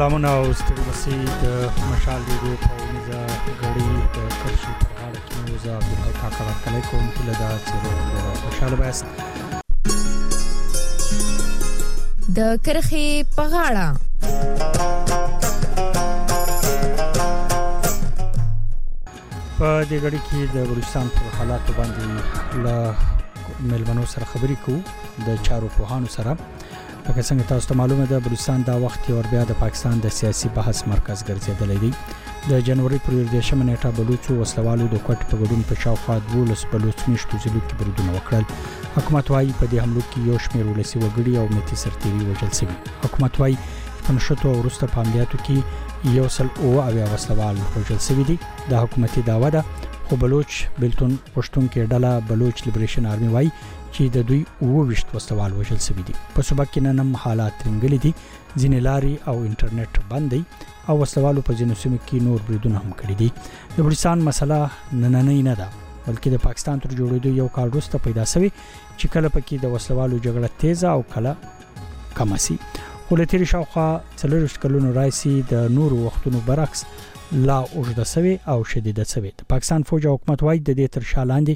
سلامونه او ستړي مسي د مشال ریډیو په نيزه غړي د کرشي په اړه کې موزه د کاکړ کلی کوم له دا چیرې خوشاله باسه د کرخي په غاړه په دې غړي کې د بلوچستان پر حالات باندې له ملمنو سره خبرې کوو د چارو پوهانو سره. لکه څنګه تاسو ته معلومه ده بلوچستان دا وخت یو بیا د پاکستان د سیاسي بحث مرکز ګرځیدلی دی. د جنوري پر 18 نیټه بلوچو وسلوالو د کوټ په ګډون په شاوخوا 12 بلوچ میشتو ضلعو کې بریدونه وکړل. حکومت وايي په دې حملو کې یو شمېر ولسي وګړي او متي سرتیري وژل شوي. حکومت وايي په نشټو او وروسته په عملیاتو کې یو سل او وسلوال وژل شوي دي. د حکومتي داوا ده خو بلوچ بلتون پښتون کې ډله بلوچ لیبریشن آرمي وايي چې د دوی 20 وسلوال وژل شوي دي. په صوبه کې نن حالات رنګلي دي، ځینې لارې او انټرنیټ بند دي او وسلوالو په ځینو سیمو کې نور بریدونه هم کړي دي. د بلوچستان مسله نننۍ نه ده بلکې د پاکستان تر جوړېدو یو کال وروسته پیدا شوی چې کله پکې د وسلوالو جګړه تیزه او کله کم شي. خو له تیر شاوخوا 40 کلونو راځي د نورو وختونو برعکس لا اوږده شوی او شدیده شوی. د پاکستان فوج او حکومت وايي د دې تر شا لاندې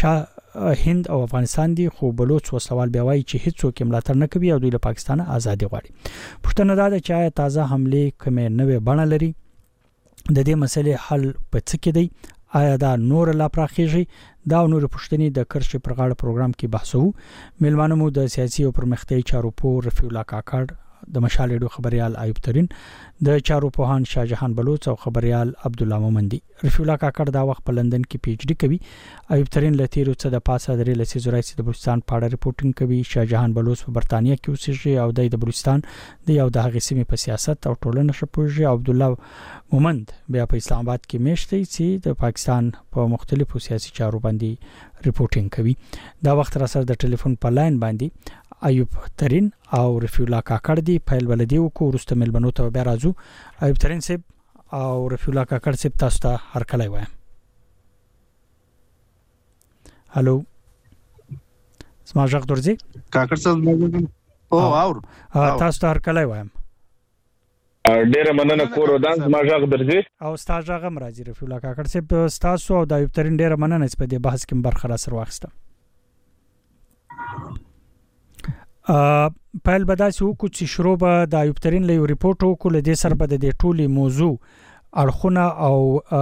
هند او افغانستان دي، خو بلوچ وسلوال بیا وايي چې هیڅوک ملاتړ نه کوي او دوی له پاکستان ازادي غواړي. پښتنه دا ده چې آیا تازه حمله کومه نوې بڼه لري؟ د دې مسلې حل په څه کې دی؟ آیا دا نور لا پراخیږي؟ دا نور پښتني د کرشي پر غاړه پروګرام کې بحثو. ملمانو مو د سیاسي او پرمختیایي چارو پور رفیع الله کاکړ، د مشال ریډیو خبريال ایوب ترين، د چارو پوهان شاهجهان بلوچ او خبريال عبد الله مومندي. رفیع الله کاکړ دا وخت په لندن کې پی ایچ ډی کوي. ایوب ترين لتیرو څه د پاسه درې لسیزو راځي د بلوچستان په اړه ریپورتینګ کوي. شاهجهان بلوچ په برتانیې کې اوسېږي او د بلوچستان د یو د هغې سیمې په سیاست او ټولنه شپوږي. عبد الله مومند بیا په اسلام آباد کې میشته چې د پاکستان په مختلفو سیاسي چارو باندې ریپورتینګ کوي. دا وخت را سره د ټلیفون په لاین باندې ایوب ترين او رفیع الله کاکړ دی. فایل ولدي او ورسته ملبنو ته بیا راځو. ایوب ترين صاحب او رفیع الله کاکړ صاحب تاسو ته هر کله وایم. هالو سما ژغ درځي کاکړ صاحب او اور تاسو ته هر کله وایم. ډیره مننه کور ودان ما ژغ درځي او استاد ژغ مرাজি رفیع الله کاکړ صاحب تاسو او د ایوب ترين ډیره مننه چې په دې بحث کې برخه را سره واخیسته. پایل بداسي وکړو چې شروع به د ایوب ترين له ریپورت وکړو د دې سره به د ټولي موضوع اړخونه او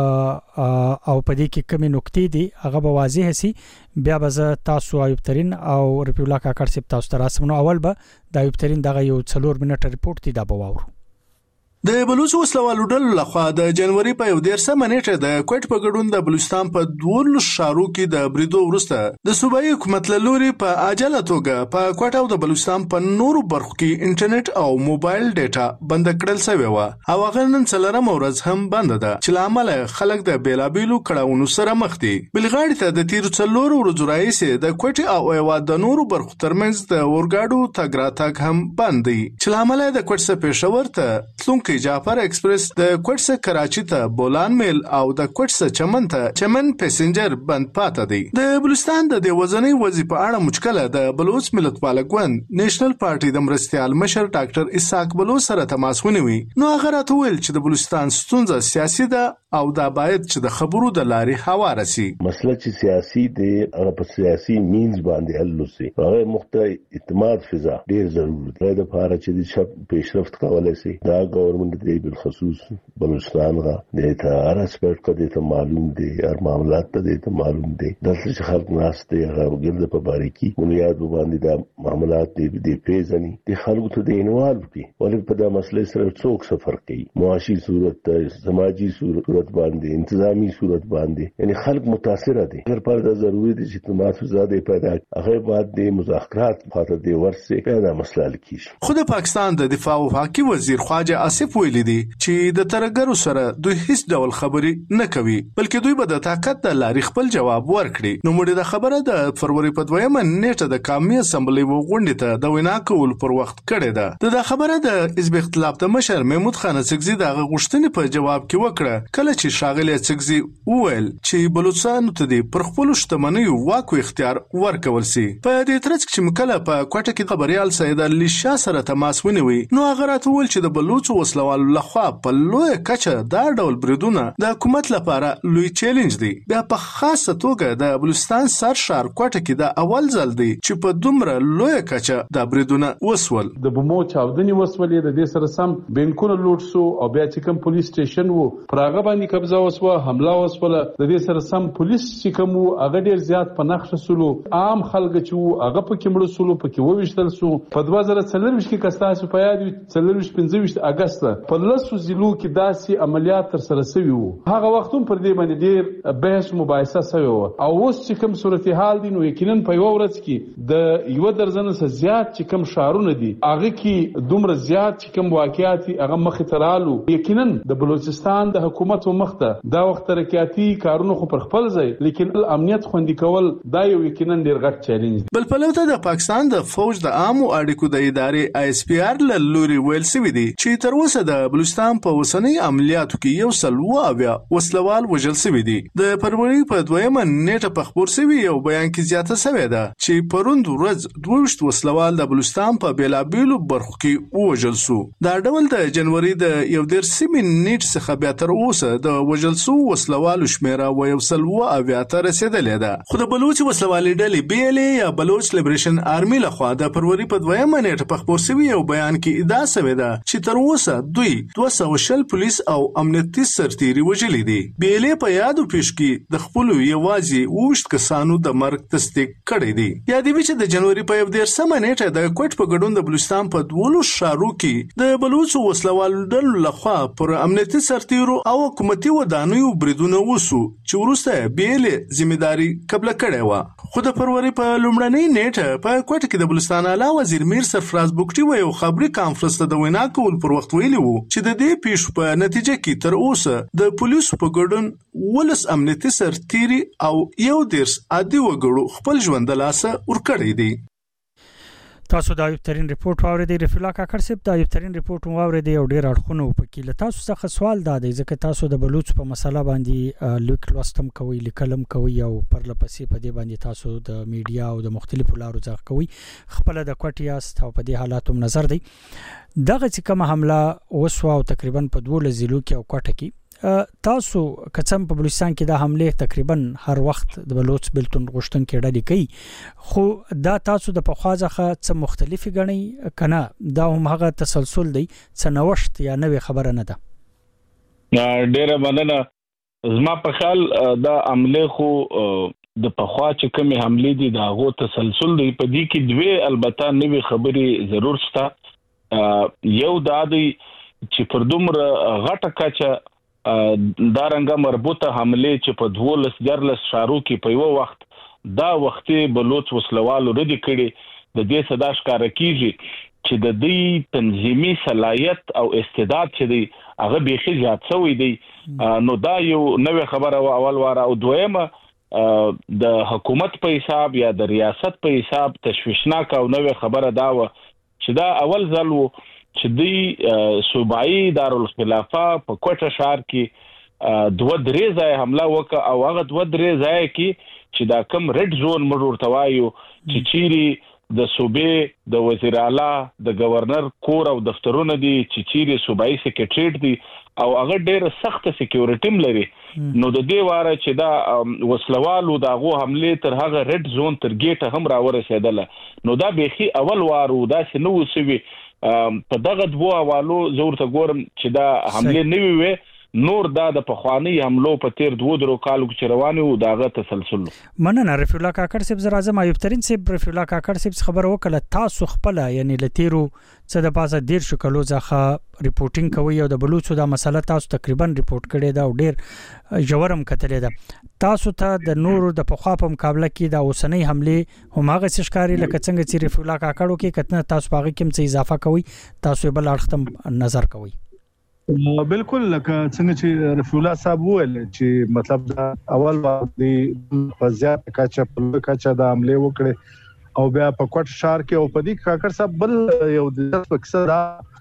په دې کې کومې نکتې دي هغه به واضح شي. بیا به تاسو ایوب ترين او رفیع الله کاکړ صاحب تاسو ته راسمنو. اول به د ایوب ترين دغه یو 4 منټه ریپورت دی دا به واورو. د بلوچ وسلوالو ډلو لخوا د جنوري په 18 نیټه د کوټ په ګډون د بلوچستان په 12 ښارو کې د بریدو وروسته د صوبایي حکومت له لوري په عاجله توګه په کوټ او د بلوچستان په نورو برخو کې انټرنیټ او موبایل ډیټا بند کړل شوی و او هغه نن څلورم ورځ هم بند ده چې لامل خلک د بیلابیلو کړهونو سره مخ دي. بلغاړي ته د تیر 4 ورځې راځي د کوټ او ایواد د نورو برخو ترمنځ د اورګاډو تګ راتګ هم بند دي چې لامل د کوټ څخه پېښور ته تلونکي جعفر ایکسپریس د کوټ څخه کراچي ته بولان میل او د کوټ څخه چمن ته چمن پسنجر بند پاتې دي. د بلوچستان د وزنۍ وظیفه اړه مشکله د بلوچ ملتپال ګوند نېشنل پارټي د مرستيال مشر ډاکټر اسحاق بلوچ سره تماس ونیوي. نو هغه راته ویل چې د بلوچستان ستونزه سیاسي ده او دا باید چې د خبرو د لارې هواره شي. مسله چې سیاسي دی هغه په سیاسي مینز باندې حل وشي. هغه مختلف اعتماد فضا ډیر ضروري ده د لپاره چې د شپ پیشرفت کولای شي. دا ګورنمنت دی بالخصوص بلوچستان غا د هر اسپیکټ کې ته معلوم دی هر معاملات ته معلوم دی دلته چې خلک ناس دی هغه ګرځي په باریکی بنیاد باندې دا معاملات دی پیژني د خلکو ته د انوالو کی ولې په دا مسله سره څوک سفر کوي معاشي صورت سماجی صورت باندې انتظامی صورت باندې یعنی خلک متاثر دي. اگر پر دا ضروري دي چې اعتماد زیاده پیدا هغه بعد د مذاکرات خاطر دی ورسه پیدا مسله لکیش. خود پاکستان د دفاع او حقوقي وزیر خواجه آصف ویلي دي چې د ترګرو سره دوی هیڅ ډول خبري نه کوي بلکې دوی به د طاقت د لارې خپل جواب ورکړي. نو موږ د خبره د فروری په 2 نیټه د قومي اسمبلی وغونډې ته د وینا کول پر وخت کړې ده. د خبره د حزب اختلاف د مشر محمود خان سکزي د غوښتنې په جواب کې وکړه کله کله چې ښاغلی اڅکزي وویل چې بلوچستانو ته د پر خپلو شتمنیو واک او اختیار ورکول سي. په دې ترڅ کې چې مکله په کوټه کې خبريال سید علي شاه سره تماس ونیوي نو هغه راته وویل چې د بلوچو وسلوالو لخوا په لویه کچه دا ډول بریدونه د حکومت لپاره لوی چیلنج دی. بیا په خاصه توګه د بلوچستان سرشار کوټه کې د اول ځل دی چې په دومره لویه کچه د بریدونه وسول. د بمو چاودنې وسولې د دې سره سم بینکونه لوټ سو او بیا چې کوم پولیس سټیشن وو پر هغه باندې قبضه وسوه، حمله وسوله. د دې سره سم پولیس چې کوم هغه ډیر زیات په نقش سولو، عام خلک چې وو هغه پکې مړ سولو، پکې وویشتل سو. په 2024 کې کستاسو په یاد 25 اگست په لاسو ضلعو کې داسې عملیات تر سره شوي وو. هغه وخت هم پر دې باندې ډیر بحث مباحثه شوی و او اوس چې کوم صورتحال دی نو یقینا په یو ورځ کې د یو درجن څخه زیات چې کوم شهرونه دي هغه کې دومره زیات چې کوم واقعیت هغه مخې ته رالو. یقینا د بلوچستان د حکومت مخته دا وخت ترقیاتي کارونه خو پر خپل ځای، لیکن امنیت خوندي کول دا یو یقینا ډیر غټ چیلنج دی. بل پلو ته د پاکستان د فوج د عامو اړیکو د ادارې ISPR له لوري ویل شوی دی چې تر اوسه د بلوچستان په اوسنۍ عملیاتو کې 170 وسلوال وژل شوي دي. د فروری په 2مه نیټه په خبر شوی یو بیان کې زیاته شوې ده چې پروند ورځ 22 وسلوال د بلوچستان په بیلابیلو برخو کې وژل شو. دا ډول د جنوري د 19 نیټ څخه بیا تر اوسه د وژل شو وسلوالو شمیره و 170 ته رسیدلې ده. خو د بلوچ وسلوالې ډلې BLA یا بلوچ لیبریشن آرمي لخوا د فروری په 2مه نیټه په خبر شوی یو بیان کې ادعا شوې ده چې تر اوسه دوی 200 پولیس او امنیتي سرتیري وژلي دي. BLA په یادو پیش کې د خپل یوازې وشت کسانو د مرګ تصدیق کړی دی. یادوي چې د جنوري په 19 نیټه د کوټ په ګډون د بلوچستان په 12 ښارو کې د بلوچ وسلوالو ډلو لخوا پر امنیتي سرتیرو او حکومتي ودانیو بریدونه وسو چې وروسته BLA ذمہداري قبل کړې و. خو د فروری په لومړنۍ نیټه په کوټ کې د بلوچستان اعلی وزیر میر سرفراز بوکټي و یو خبري کانفرنس ته د وینا کول پر وخت ویلي وو چې د دې پیښو په نتیجه کې تر اوسه د پولیسو په ګډون ولس امنیتي سرتیري او 1 عادي وګړو خپل ژوند د لاسه ورکړی دی. تاسو دا یو ترين ریپورت واوریدئ رفیع الله کاکړ صاحب. دا یو ترين ریپورت واوریدئ او ډیر اړخونه پکې له تاسو څخه سوال دا دی ځکه تاسو د بلوچ په مسله باندې لیک لوستم کوي، لیکلم کوي او پرلپسې په دې باندې تاسو د میډیا او د مختلفو لارو ځخ کوي، خپل د کوټیاست او په دې حالاتو نظر دی. دغه چې کوم حمله وسو او تقریبا په 12 ضلعو کې او کوټه کې تاسو کڅم په بلوچستان کې دا حمله تقریبا هر وخت د بلوچ بلتون غشتن کې ډالي کوي، خو دا تاسو د پخوازخه څه مختلفي غني کنه دا هم هغه تسلسل دی څه نوښت یا نوې خبره نه ده؟ ډیره مننه. زما په خیال دا عمله خو د پخوا چې کومه حمله دي دا غو تسلسل دی. په دې کې دوی البته نوې خبري ضرور شته. یو دا دی چې پر دومره غټه کچه دا رنګه مربوطه حمله چې په 12 شهرو کې په یو وخت دا وختي بلوچ وسلوالو ردی کړي، د دې صدا ښکار کیږي چې د دې تنظیمي صلاحیت او استعداد چې دی هغه بيخي زیات شوی دی. نو دا یو نوې خبره او اول واره او دویمه د حکومت په حساب یا د ریاست په حساب تشویشناک او نوې خبره دا و چې دا اول ځل و چې دی صوبایي دارالخلافه په کوټه شهر کې 2-3 ځای حمله وکړه او هغه 2-3 ځای کې چې دا کم ریډ زون موږ ورته وایو چې چیرې د صوبې د وزیر اعلی د گورنر کور او دفترونه دي چې چیرې صوبایي سیکریټریټ دي او هغه ډېر سخت سکیورټیم لري. نو د دې واره چې دا وسلوالو داغو حمله تر هغه ریډ زون تر ګیټه هم راورسېدله. نو دا بيخي اول وارو دا سينو وسوي په دغه دوه حوالو زور ته ګورم چې دا حمله نه وي نور دا د پخوانی حملو په تیر 2 کالو کې روانو داغه تسلسل. مننه رفیع الله کاکړ صاحب. زه راځم ایوب ترين صاحب. رفیع الله کاکړ صاحب خبر وکړه تاسو خپل یعنی لتیرو څه د پاسه 13 کلو ځخه ریپورتینګ کوي او د بلوچو دا مسله تاسو تقریبا ریپورت کړی دا او ډیر جوړم کتلې ده. تاسو ته د نورو د پخوا په مقابله کې دا اوسنۍ حمله هماغه څشکاري لکه څنګه چې رفیع الله کاکړو کې کتنه تاسو باغی کوم څه اضافه کوي تاسو بل اړختم نظر کوي؟ بالکل لکه څنګه چې رفیع الله صاحب وویل چې مطلب دا اول د فزیات کچا په کچا د عمله وکړي او بیا په کوټ شهر کې او په دې کاکړ صاحب بل یو د مقصد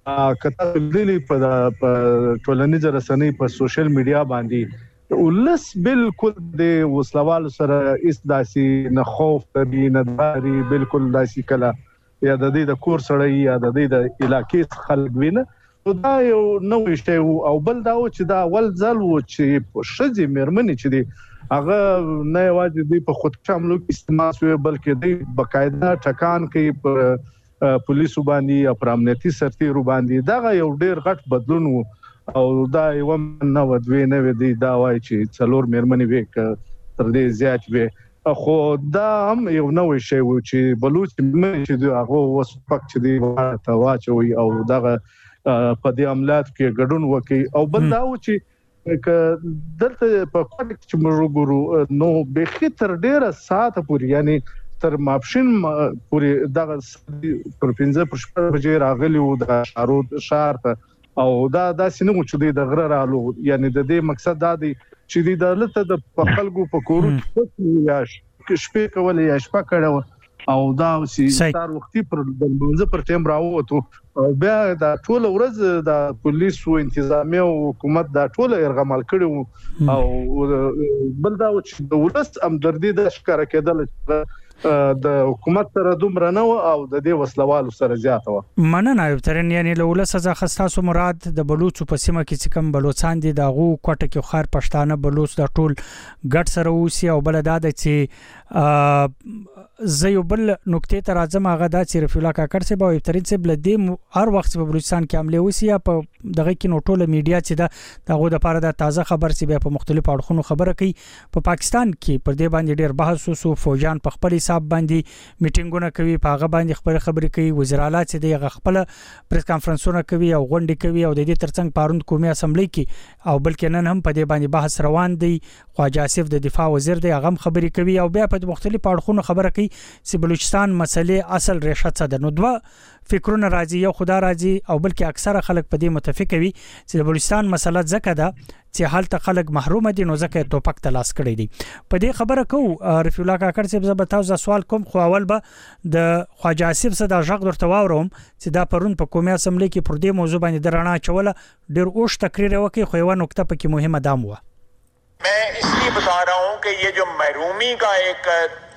کته دلی په ټولنیز رسنۍ په سوشل میډیا باندې ولس بالکل د وسلوال سره اس داسي نه خوف دی نه داري بالکل داسي کله یا د دې د کور سره یا د دې د علاقې خلک وینه دا یو نوې شی او بل دا چې دا اول ځل و چې په شذې مېرمنې چې دی هغه نه یوازې دی په خود شاملو کې استعمال شوی بلکې دی بقاعده ټکان کوي په پولیسو باندې او پر امنیتي سرتیرو باندې دا یو ډیر غټ بدلون و او دا یو نه ودوي نه دی دا وایي چې څلور مېرمنې وې تر دې زیات وې خو دا هم یو نوې شی و چې بلوچ مې چې هغه وسپک چې دی ته واچوي او دغه په دې عملیات کې ګډون وکي او بل دا و چې دلته په کوټ کې موږ ګورو نو به خطر ډیره ساعت پورې یعنی تر ماپشن پورې دغه پر 15 بجې راغلی و د شهر ته او دا سينو چې د غره رالو یعنی د دې مقصد دا دی چې د دولت د خلکو په کورو کې یا شپې کولې یا شپه کړو او دا چې ستار وختي پر د منځ پر ټیم راووتو او بیا دا ټول ورځ د پولیسو انتظامیه او حکومت دا ټول ارغمال کړو او بل دا چې د ولس همدردي د ښکارا کېدل د حکومت سره دومره نه او د دې وسلوالو سره زیاته و مننه ترن یعنی له ولس څخه خاصه مراد د بلوچو په سیمه کې چې کوم بلوچستان دي دغه کوټه کې خار پښتانه بلوچ د ټول ګډ سره وسی او بل دا چې زه یو بل نقطې ته راځم هغه دا چې رفیع الله کاکړ صاحب او ابترین صاحب لدې هر وخت په بلوچستان کې عمله وسی یا په دغه کې نو ټوله میډیا چې دا دغه د لپاره د تازه خبر چې بیا په مختلفو اړخونو خبره کوي په پاکستان کې پر دې باندې ډېر بحث وسو فوجان په خپل حساب باندې میټینګونه کوي په هغه باندې خبرې کوي وزیر اعلی چې د خپل پریس کانفرنسونه کوي او غونډې کوي او د دې ترڅنګ پاروند قومي اسمبلی کې او بلکې نن هم په دې باندې بحث روان دی خواجه آصف د دفاع وزیر دی هغه خبرې کوي او بیا په مختلفو اړخونو خبره کوي چې بلوچستان مسلې اصل ریښه څه ده نو دوه فکرونه راځي یو خدا راځي او بلکې اکثره خلک په دې متفق وي چې د بلوچستان مسله ځکه ده چې حالت خلک محروم دي نو ځکه توپک تلاش کړی دي په دې خبره کو رفیع الله کاکړ صاحب زه به تاسو سوال کوم خو اول به د خواجه آصف صدا ژغ درته واورم چې دا پرون په قومي اسمبلی کې پر دې موضوع باندې درانه چوله ډېر اوش تقریر وکي خو یو نقطه پکې مهمه دام و मैं इसलिए बता रहा हूं कि ये जो महरूमी का एक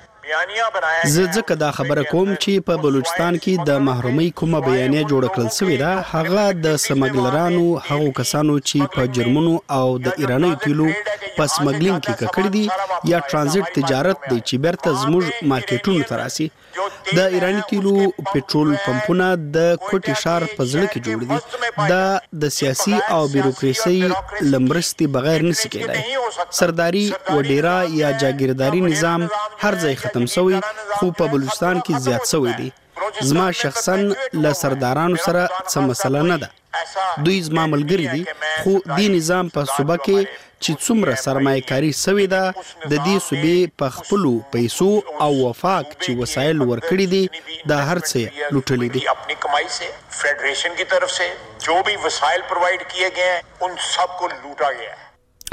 زه ځکه دا خبره کوم چې په بلوچستان کې د محرومي کومه بیانیه جوړ کړل شوې ده هغه د سمګلرانو هغو کسانو چې په جرمونو او د ایرانی تیلو په سمګلینګ کې کړی دي یا ترانزیت تجارت دی چې بیرته زموږ مارکیټونو ته راسي د ایرانی تیلو پټرول پمپونه د کوټي شهر په ځړ کې جوړ دي دا د سیاسي او بیروکراسي لمرستي بغیر نشي کېدای سرداری و ډیرا یا جاگیرداری نظام هر ځای ختم شوی خو په بلوچستان کې زیات شوی دی زما شخصا له سردارانو سره څه مسله نه ده دوی زما ملګری دي خو دې نظام په صوبه کې چې څومره سرمایه‌کاري شوی ده د دې صوبې په خپلو پیسو او وفاق چې وسایل ورکړي دي دا هر څه لوټلي دي अपनी कमाई से फेडरेशन की तरफ से जो भी वसाइल प्रोवाइड किए गए हैं उन सबको लूटा गया है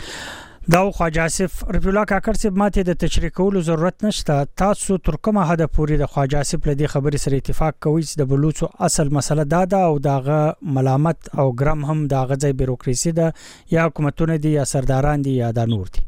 دا خواجه آصف رفیع الله کاکړ صاحب ماته د تشریح کولو ضرورت نشته تاسو تر کومه حد پورې د خواجه آصف لدی خبرې سره اتفاق کوئ چې د بلوچو اصل مسله دا او داغه ملامت او ګرام هم داغه ځای بیروکراسي ده یا حکومتونه دي یا سرداران دي یا د نور دي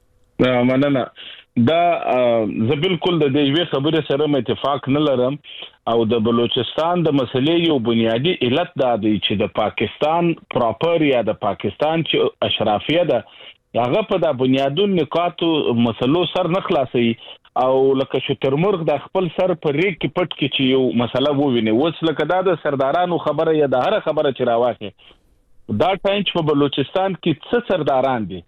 مننه دا زه بالکل د دې خبرې سره اتفاق نه لرم او د بلوچستان د مسلې یو بنیادی علت دا دی چې د پاکستان پراپر یا د پاکستان چې اشرافیه ده هغه په د بنیادون نکاتو مسلو سر نه خلاصي او لکه شترمرغ د خپل سر پر ریک کې پټ کې چې یو مسله وویني وس لکه دا د سردارانو خبره یا د هر خبره چې راوخه دا ټاینچ په بلوچستان کې څه سرداران دي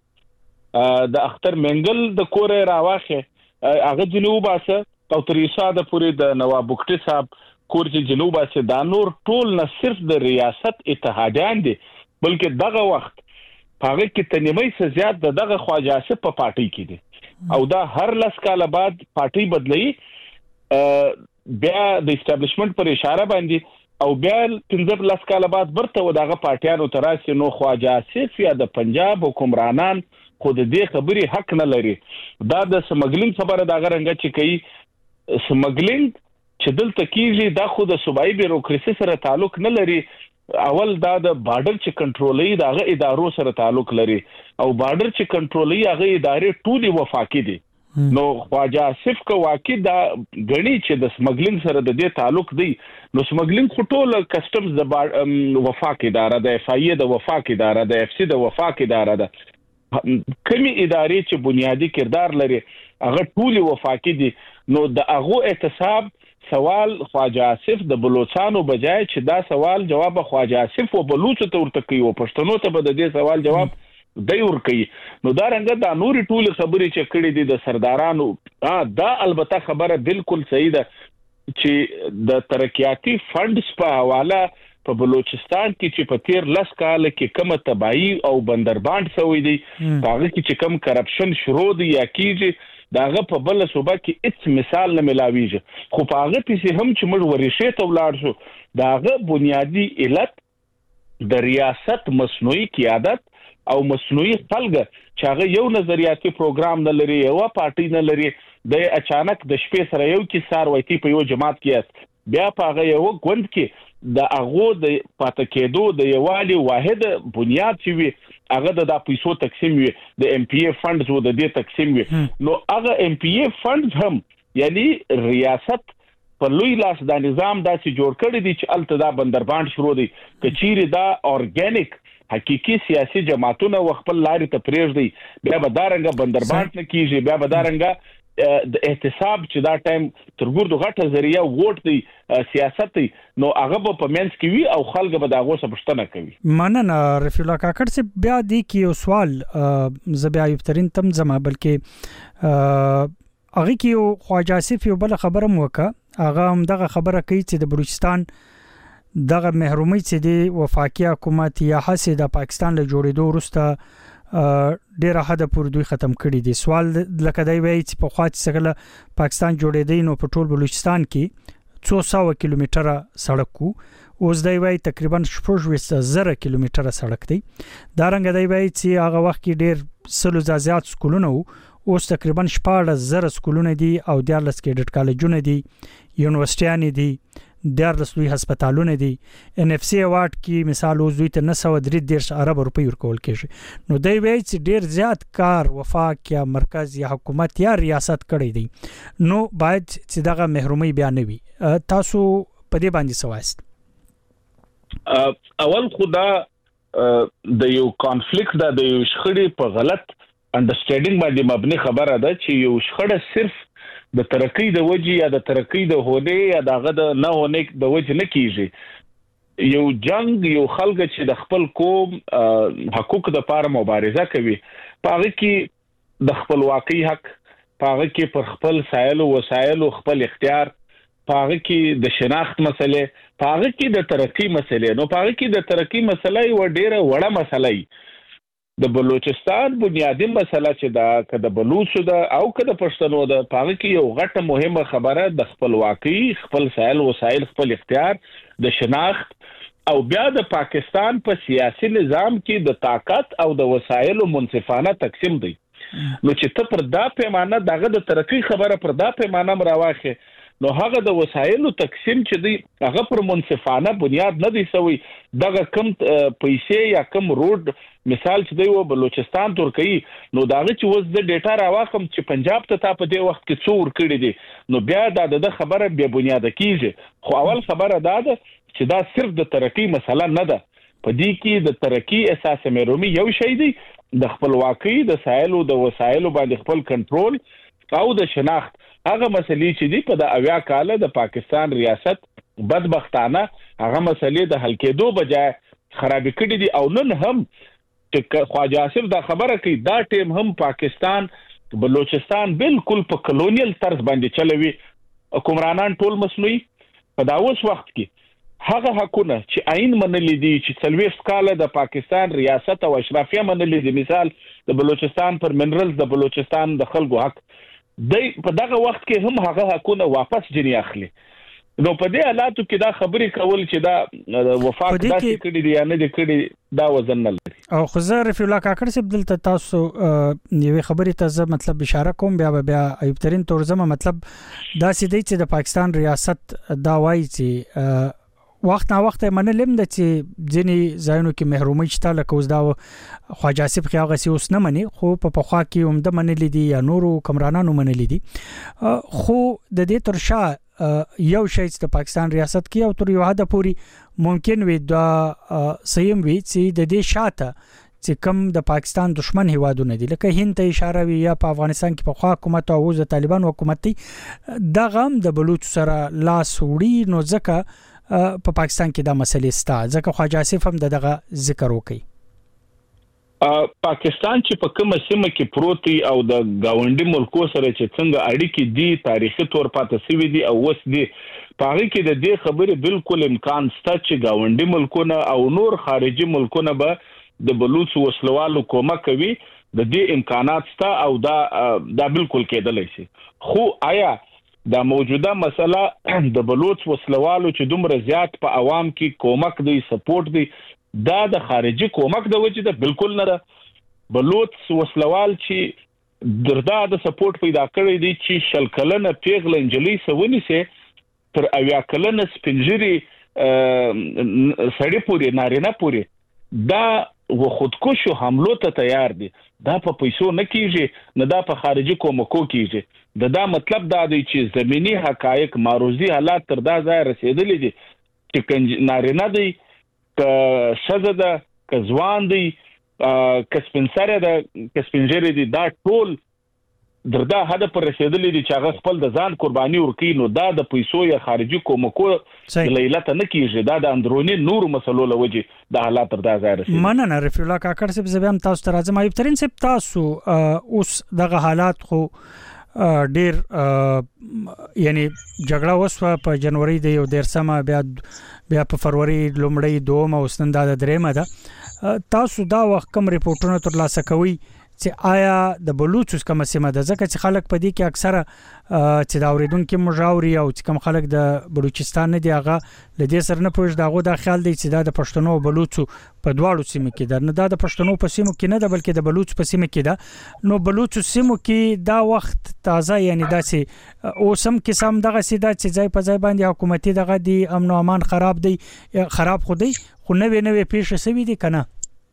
د اختر منګل د کور راوخه هغه جنوباسه او تریسا د پوری د نواب بوکټي صاحب کور چې جنوباسه دا نور ټول نه صرف د ریاست اتحادیان دي بلکې دغه وخت هغه کې تنیمای څه زیات دغه خواجه آصف په پارټي کې دي او دا هر لس کال بعد پارټي بدلي بیا د اسټابلیشمنت پر اشاره باندې او بیا 15 کال بعد برته دغه پارټیانو تراسي نو خواجه آصف یا د پنجاب حکمرانان خود دې خبري حق نه لري دا د سمګلینګ خبره دا غرنګ چې کوي سمګلینګ چې دلته کیږي دا خود د صوبایي بیروکراسي سره تعلق نه لري اول دا د بارډر چې کنټرولي دغه ادارو سره تعلق لري او بارډر چې کنټرولي هغه ادارې ټولي وفاقي دي نو خواجه آصف کو واقع دا غني چې د سمګلینګ سره د دې تعلق دی نو سمګلینګ خټول کسٹمز د وفاق اداره د اف ای د وفاق اداره د اف سی د وفاق اداره ده کمی ادارې چې بنیادی کردار لري هغه ټول وفاقي دي نو د هغه احتساب سوال خواجه آصف د بلوچستانو بجای چې دا سوال جواب خواجه آصف او بلوچ ته ورته کوي او پښتنو ته به د دې سوال جواب دی ور کوي نو دا رنګ د نوري ټول خبرې چې کړې دي د سردارانو دا البته خبره بالکل صحیح ده چې د ترقیاتی فندز په حواله په بلوچستان کې چې په تیر لس کال کې کومه تباہی او بندرباند شوې دي هغه کې چې کوم کرپشن شروع دي یا کیږي داغه په بل صوبه کې هیڅ مثال نه ملاويږي خو په هغه پیسې هم چې موږ ورشي ته ولاړ شو داغه بنیادی علت د ریاست مصنوعي قیادت او مصنوعي خلګ چې هغه یو نظریاتي پروګرام نه لري یو پارټي نه لري د اچانک د شپې سره یو کې سار وایي په یو جماعت کې بیا په هغه یو غوند کې د هغه د پاتې کېدو د یوالي واحد بنیاد چې وي هغه د پیسو تقسیم وي د ام پی ای فندز وو د دې تقسیم وي نو هغه ام پی ای فندز هم یعنی ریاست په لوی لاس دا نظام داسې جوړ کړی دی چې الته دا بندرباند شروع دی کچيري دا اورګانیک حقيقي سیاسي جماعتونه خپل لارې ته پریږدي بیا به دارنګ بندرباند نه کیږي بیا به دارنګ د احتساب چې دا ټایم ترګور دغه ذریعہ ووټ دی سیاست دی نو هغه په منځ کې وي او خلک به داغه څه پښتنه کوي مننه رفیع الله کاکړ سے بیا دی کې یو سوال زبیا یفترین تم زما بلکې هغه کې خواجه آصف یو بل خبره موکه هغه هم دغه خبره کوي چې د بلوچستان دغه محرومي چې دی وفاقي حکومت یا حسې د پاکستان له جوړېدو وروسته ډېر حد پورې دوی ختم کړي دي سوال لکه دی وایي چې په خاطر څنګه پاکستان جوړېدی نو په ټول بلوچستان کې 200 کیلومتره سړک کو اوس دی وایي تقریبا 4000 کیلومتره سړک دی دا رنګ دی وایي چې هغه وخت کې ډېر سلو زیات سکولونه اوس تقریبا 14000 سکولونه دي او 14 کیډټ کالجونه دي یونیورسيټیان دي لوی هسپتالونه دي ان اف سی اوارد کې مثال اوس دوی ته 933 ارب روپۍ ورکول کېږي نو دوی وایي چې ډیر زیات کار وفاق یا مرکز یا حکومت یا ریاست کړی دی نو باید چې دغه محرومي بیان وي تاسو په دې باندې سوایست اول خدا د یو کانفلیکټ د یو شخړې په غلط انډرستانډینګ باندې مبني خبره ده چې یو شخړه صرف د ترقی د وجې یا د ترقی د هونه یا دغه د نه هونه د وجې نه کیږي یو جنگ یو خلک چې د خپل قوم حقوق د لپاره مبارزه کوي پاره کې د خپل واقعي حق پاره کې پر خپل سایل او وسایل او خپل اختیار پاره کې د شناخت مسلې پاره کې د ترقی مسلې نو پاره کې د ترقی مسلې و ډیره وړه مسلې د بلوچستان بنیادی مسله چې دا کده بلوچ ده او کده پښتنو ده پاره کې یو غټه مهمه خبره د خپل واقعي خپل سایل وسایل خپل اختیار د شناخت او بیا د پاکستان په سیاسي نظام کې د طاقت او د وسایل منصفانه تقسیم دی نو چې ته پر دا پیمانه دغه د ترقی خبره پر دا پیمانه مراوخه نو هغه د وسایلو تقسیم چې دی هغه پر منصفانه بنیاد نه دی سوی دغه کم پیسې یا کم روډ مثال چې دی و بلوچستان ترکی نو داغه چې وز د ډیټا راواخم چې پنجاب ته په دې وخت کې څور کړی دي نو بیا د خبره بیا بنیاد کیږي خو اول خبره دا ده چې دا صرف د ترقی مسله نه ده په دې کې د ترقی اساس مېرومي یو شی دی د خپل واقعي د سایل او د وسایلو باندې خپل کنټرول او د شناخت هغه مسلې چې دی په د اویا کال د پاکستان ریاست بدبختانه هغه مسلې د حل کېدو بجای خراب کړي دي او نن هم چې خواجه آصف دا خبره کوي دا ټیم هم پاکستان بلوچستان بالکل په کلونیل طرز باندې چلوي حکمرانان ټول مصنوعي په دا اوس وخت کې هغه حقونه چې عین منلې دي چې څلويست کال د پاکستان ریاست او اشرافیه منلې دي مثال د بلوچستان پر منرالز د بلوچستان د خلکو حق د په دغه وخت کې هم هغه حقونه واپس جنی اخلي نو په دې حالاتو کې دا خبرې کول چې دا وفاق داسې کړي دي یا نه دي کړي دا وزن نه لري او خو زه رفیع الله کاکړ صاحب دلته تاسو یوې خبرې ته زه مطلب اشاره کوم بیا ایوب ترین تورزمه مطلب دا سې دی چې د پاکستان ریاست دا وایي چې وخت نا وخت منلم د چې ځینی ځایونو کې محرومي شته لکه اوس دا خواجه آصف خیاغه سی اوس نه مني خو په پخوا کې هم د منلې دي یا نورو کمرانانو منلې دي خو د دې تر شا یو شی د پاکستان ریاست کې او تر یو حد پوري ممکن وي دا سیم وي چې د دې شاته چې کوم د پاکستان دشمن هیوادونه دي لکه هند ته اشاره وی یا په افغانستان کې په خوا حکومت او د طالبان حکومت دي دا غم د بلوچ سره لاس وړي نو ځکه په پاکستان کې دا مسلې ستا ځکه خواجه آصف هم دغه ذکر وکي پاکستان چې په کومه سیمه کې پروتي او د گاونډي ملکو سره چې څنګه اړیکې دي تاریخي تور پاتې سوي دي او وس دي پاره کې د دې خبرې بالکل امکان شته چې گاونډي ملکونه او نور خارجي ملکونه به د بلوچ وسلوالو کومک کوي د دې امکانات شته او دا بالکل کېدلی شي خو آیا دا موجوده مسله د بلوچ وسلوالو چې دومره زیات په عوام کې کومک دی سپورټ دی دا د خارجي کومک د وجې ده بالکل نه ده بلوچ وسلوال چې دردا د سپورټ پیدا کړی دی چې شل کلنه پیغله انجلۍ سونی سي تر اویا کلنه سپنجري سړی پوري نارینه پوري دا و خودکشو حملو ته تیار دي دا په پیسو نه کیږي نه دا په خارجي کومکو کیږي دا مطلب دا دی چې زمینی حقایق معروضی حالات تر دا ځای رسیدلي دي چې نارینه دی ک شزه ده ک ځوان دی ک سپنسره ده ک سپنجری دی دا ټول دردا هدا پر رسیدلې دي چې هغه خپل د ځان قرباني ورکړي نو دا د پیسو یا خارجي کومکو لیلت نه کیږي دا د اندرونی نور مسلو لوجه د حالات تر دا ځای رسیدي مننه رفیع الله کاکړ صاحب زبم تاسو ته راځم ایوب ترين صاحب تاسو اوس دغه حالات خو ډیر یعنی جګړه وسوه په جنوري د 13 بیا په فروری لومړی دوم او سنن د درېمه ده تاسو دا وخت کوم ریپورتونه تر لاسه کوي چې آیا د بلوچ کوم سیمه ده ځکه چې خلک په دې کې اکثره چې دا اوریدونکو مجاوري او چې کوم خلک د بلوچستان نه دی هغه لدې سره نه پوښ داغه د خیال دی چې دا د پښتنو او بلوچو په دواړو سیمو کې ده نه دا د پښتنو په سیمو کې نه ده بلکې د بلوچ په سیمو کې ده نو بلوچ سیمو کې دا وخت تازه یعنی داسې اوسم قسم دغه سیده چې ځای په ځای باندې حکومتي دغه دی امن او امان خراب خو دی خو نوې پیښه سوي دي کنه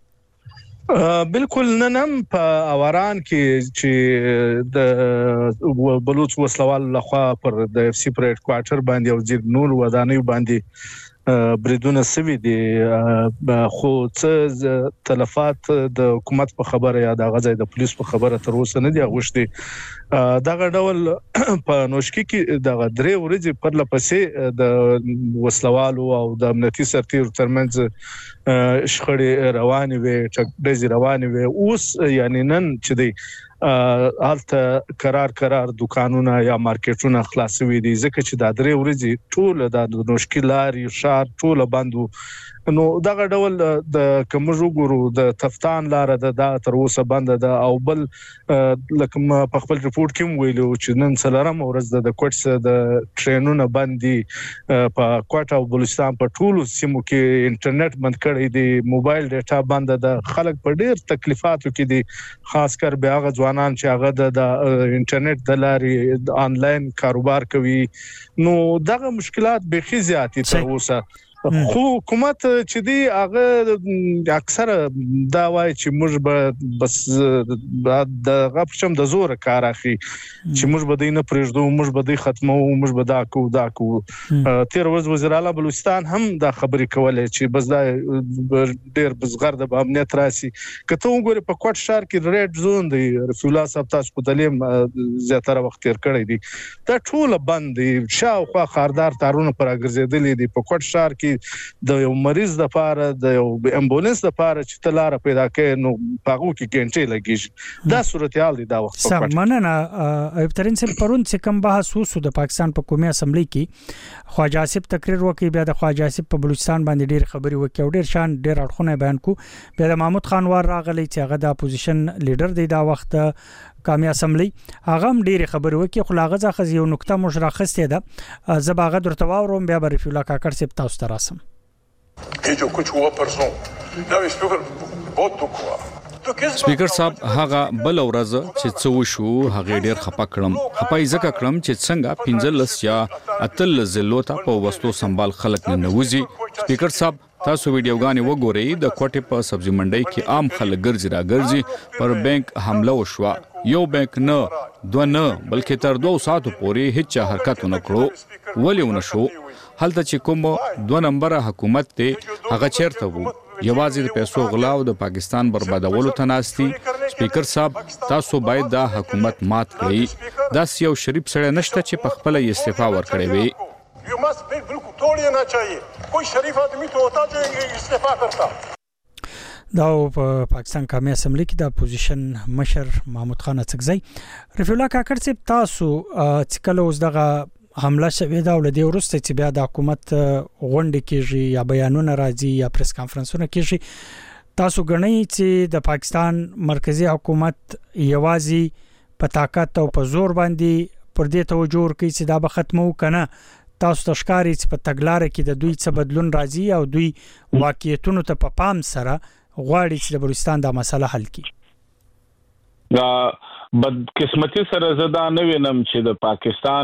بالکل ننم په اواران کې چې د بلوچ وسلوال لخوا پر د اف سی پرېټ کوارټر باندې او ځیر نور ودانۍ باندې بریدونه سوي دي خو څه تلفات د حکومت په خبره یا د غځای د پولیس په خبره تر اوسه نه دی غوښتي دغه ډول په نوشکی کې د درې ورځې پر لپسې د وسلوالو او د امنیتي سرتیرو ترمنځ شخړې روانې وي ټکډې روانې وي اوس یعنی نن چې دی الته قرار دکانونه یا مارکیټونه خلاصوي دي ځکه چې د درې ورځې ټول د مشکلات شار ټول بندو نو دغه ډول د کومو ګورو د تفتان لار د تر اوسه بند ده او بل لکه په خپل ریپورت کې ویلو چې نن څلورم ورځ د کوټس د ټرینونو باندې په کوټ او بلوچستان په ټولو سیمو کې انټرنیټ بند کړی دی موبایل ډیټا بند ده خلک په ډیر تکلیفاتو کې دي خاص کر بیا هغه ځوانان چې هغه د انټرنیټ د لارې آنلاین کاروبار کوي نو دغه مشکلات به خي زیاتی تر اوسه خو حکومت چې دی هغه اکثر دا وایي چې موږ به بس د غپشم د زور کار اخی چې موږ به دینه پرېږدو موږ به د ختمو موږ به دا کو تیر ورځ وزیر اعلی بلوچستان هم دا خبرې کولې چې بس دا ډیر بزغر د امنیت راسي کته وګوري په کوټ شهر کې ریډ زون دی رسول الله صاحب تاسو کو تعلیم زیاتره وخت تیر کړی دی دا ټول بند دي شاوخوا خاردار تارونه پر اگرزیدلې دي په کوټ شهر کې د یو مریض د لپاره د یو امبولانس د لپاره چې تلاره پیدا کړي نو پاغو کې ګنټې لګیږي دا صورتحال دی دا وخت په مننه ایوب ترين صاحب پرون چې کوم بحث وسو د پاکستان په قومي اسمبلی کې خواجه آصف تقریر وکي بیا د خواجه آصف په بلوچستان باندې ډیر خبري وکي او ډیر شان ډیر اړخونه بیان کو بیا د محمود خانوار راغلی چې هغه د اپوزیشن لیډر دی دا وخت قومي اسمبلی هغه هم ډیر خبري وکي خو لاغه ځخه یو نقطه مشرخصه ده زباغه درته واورم بیا رفیع الله کاکړ صاحب تاسو ته راسم कि जो कुछ हुआ परसों ना इस पे बहुत दुख हुआ سپیکر صاحب هغه بل ورځ چې څه وشو هغه ډیر خپه کړم ځکه کړم چې څنګه 15 یا اتل زلوتا په وستو سنبال خلک نه نوځي. سپیکر صاحب تاسو ویډیوګانې وګورئ د کوټې په سبزی منډي کې عام خلک ګرځي راګرځي پر بانک حمله وشوه. یو بانک نه دوه نه بلکې تر 2 ساعتو پورې هیڅ حرکت نه کړو. ولې ونشو؟ هلته چې کوم 2 نمبر حکومت ته هغه چیرته وو یوازې د پیسو غلا او د پاکستان بربادولو ته ناشتي. سپیکر صاحب تاسو باید دا حکومت مات کړئ. دا یو شریف سره نشته چې په خپل استعفا ورکړي وي. बिल्कुल तोड़िए ना चाहिए कोई शरीफ आदमी तो होता जो इस्तीफा करता. دا په پاکستان قومي اسمبلی کې د اپوزیشن مشر محمود خان اڅکزی رفیع الله کاکړ صاحب تاسو چې کله اوس دغه حمله شوې دا ولدي ورسته چې بیا د حکومت غونډه کېږي یا بیانونه راځي یا پریس کانفرنسونه کېږي تاسو غنئ چې د پاکستان مرکزی حکومت یوازې په طاقت او په زور باندې پر دې توجه کوي چې دا به ختمو کنه تاسو تشکاري چې په تګلارې کې د دوی څه بدلون راځي او دوی واقعیتونو ته په پام سره غواړي چې د بلوچستان دا مسله حل کړي. دا بد قسمتي سره زدا نه وینم چې د پاکستان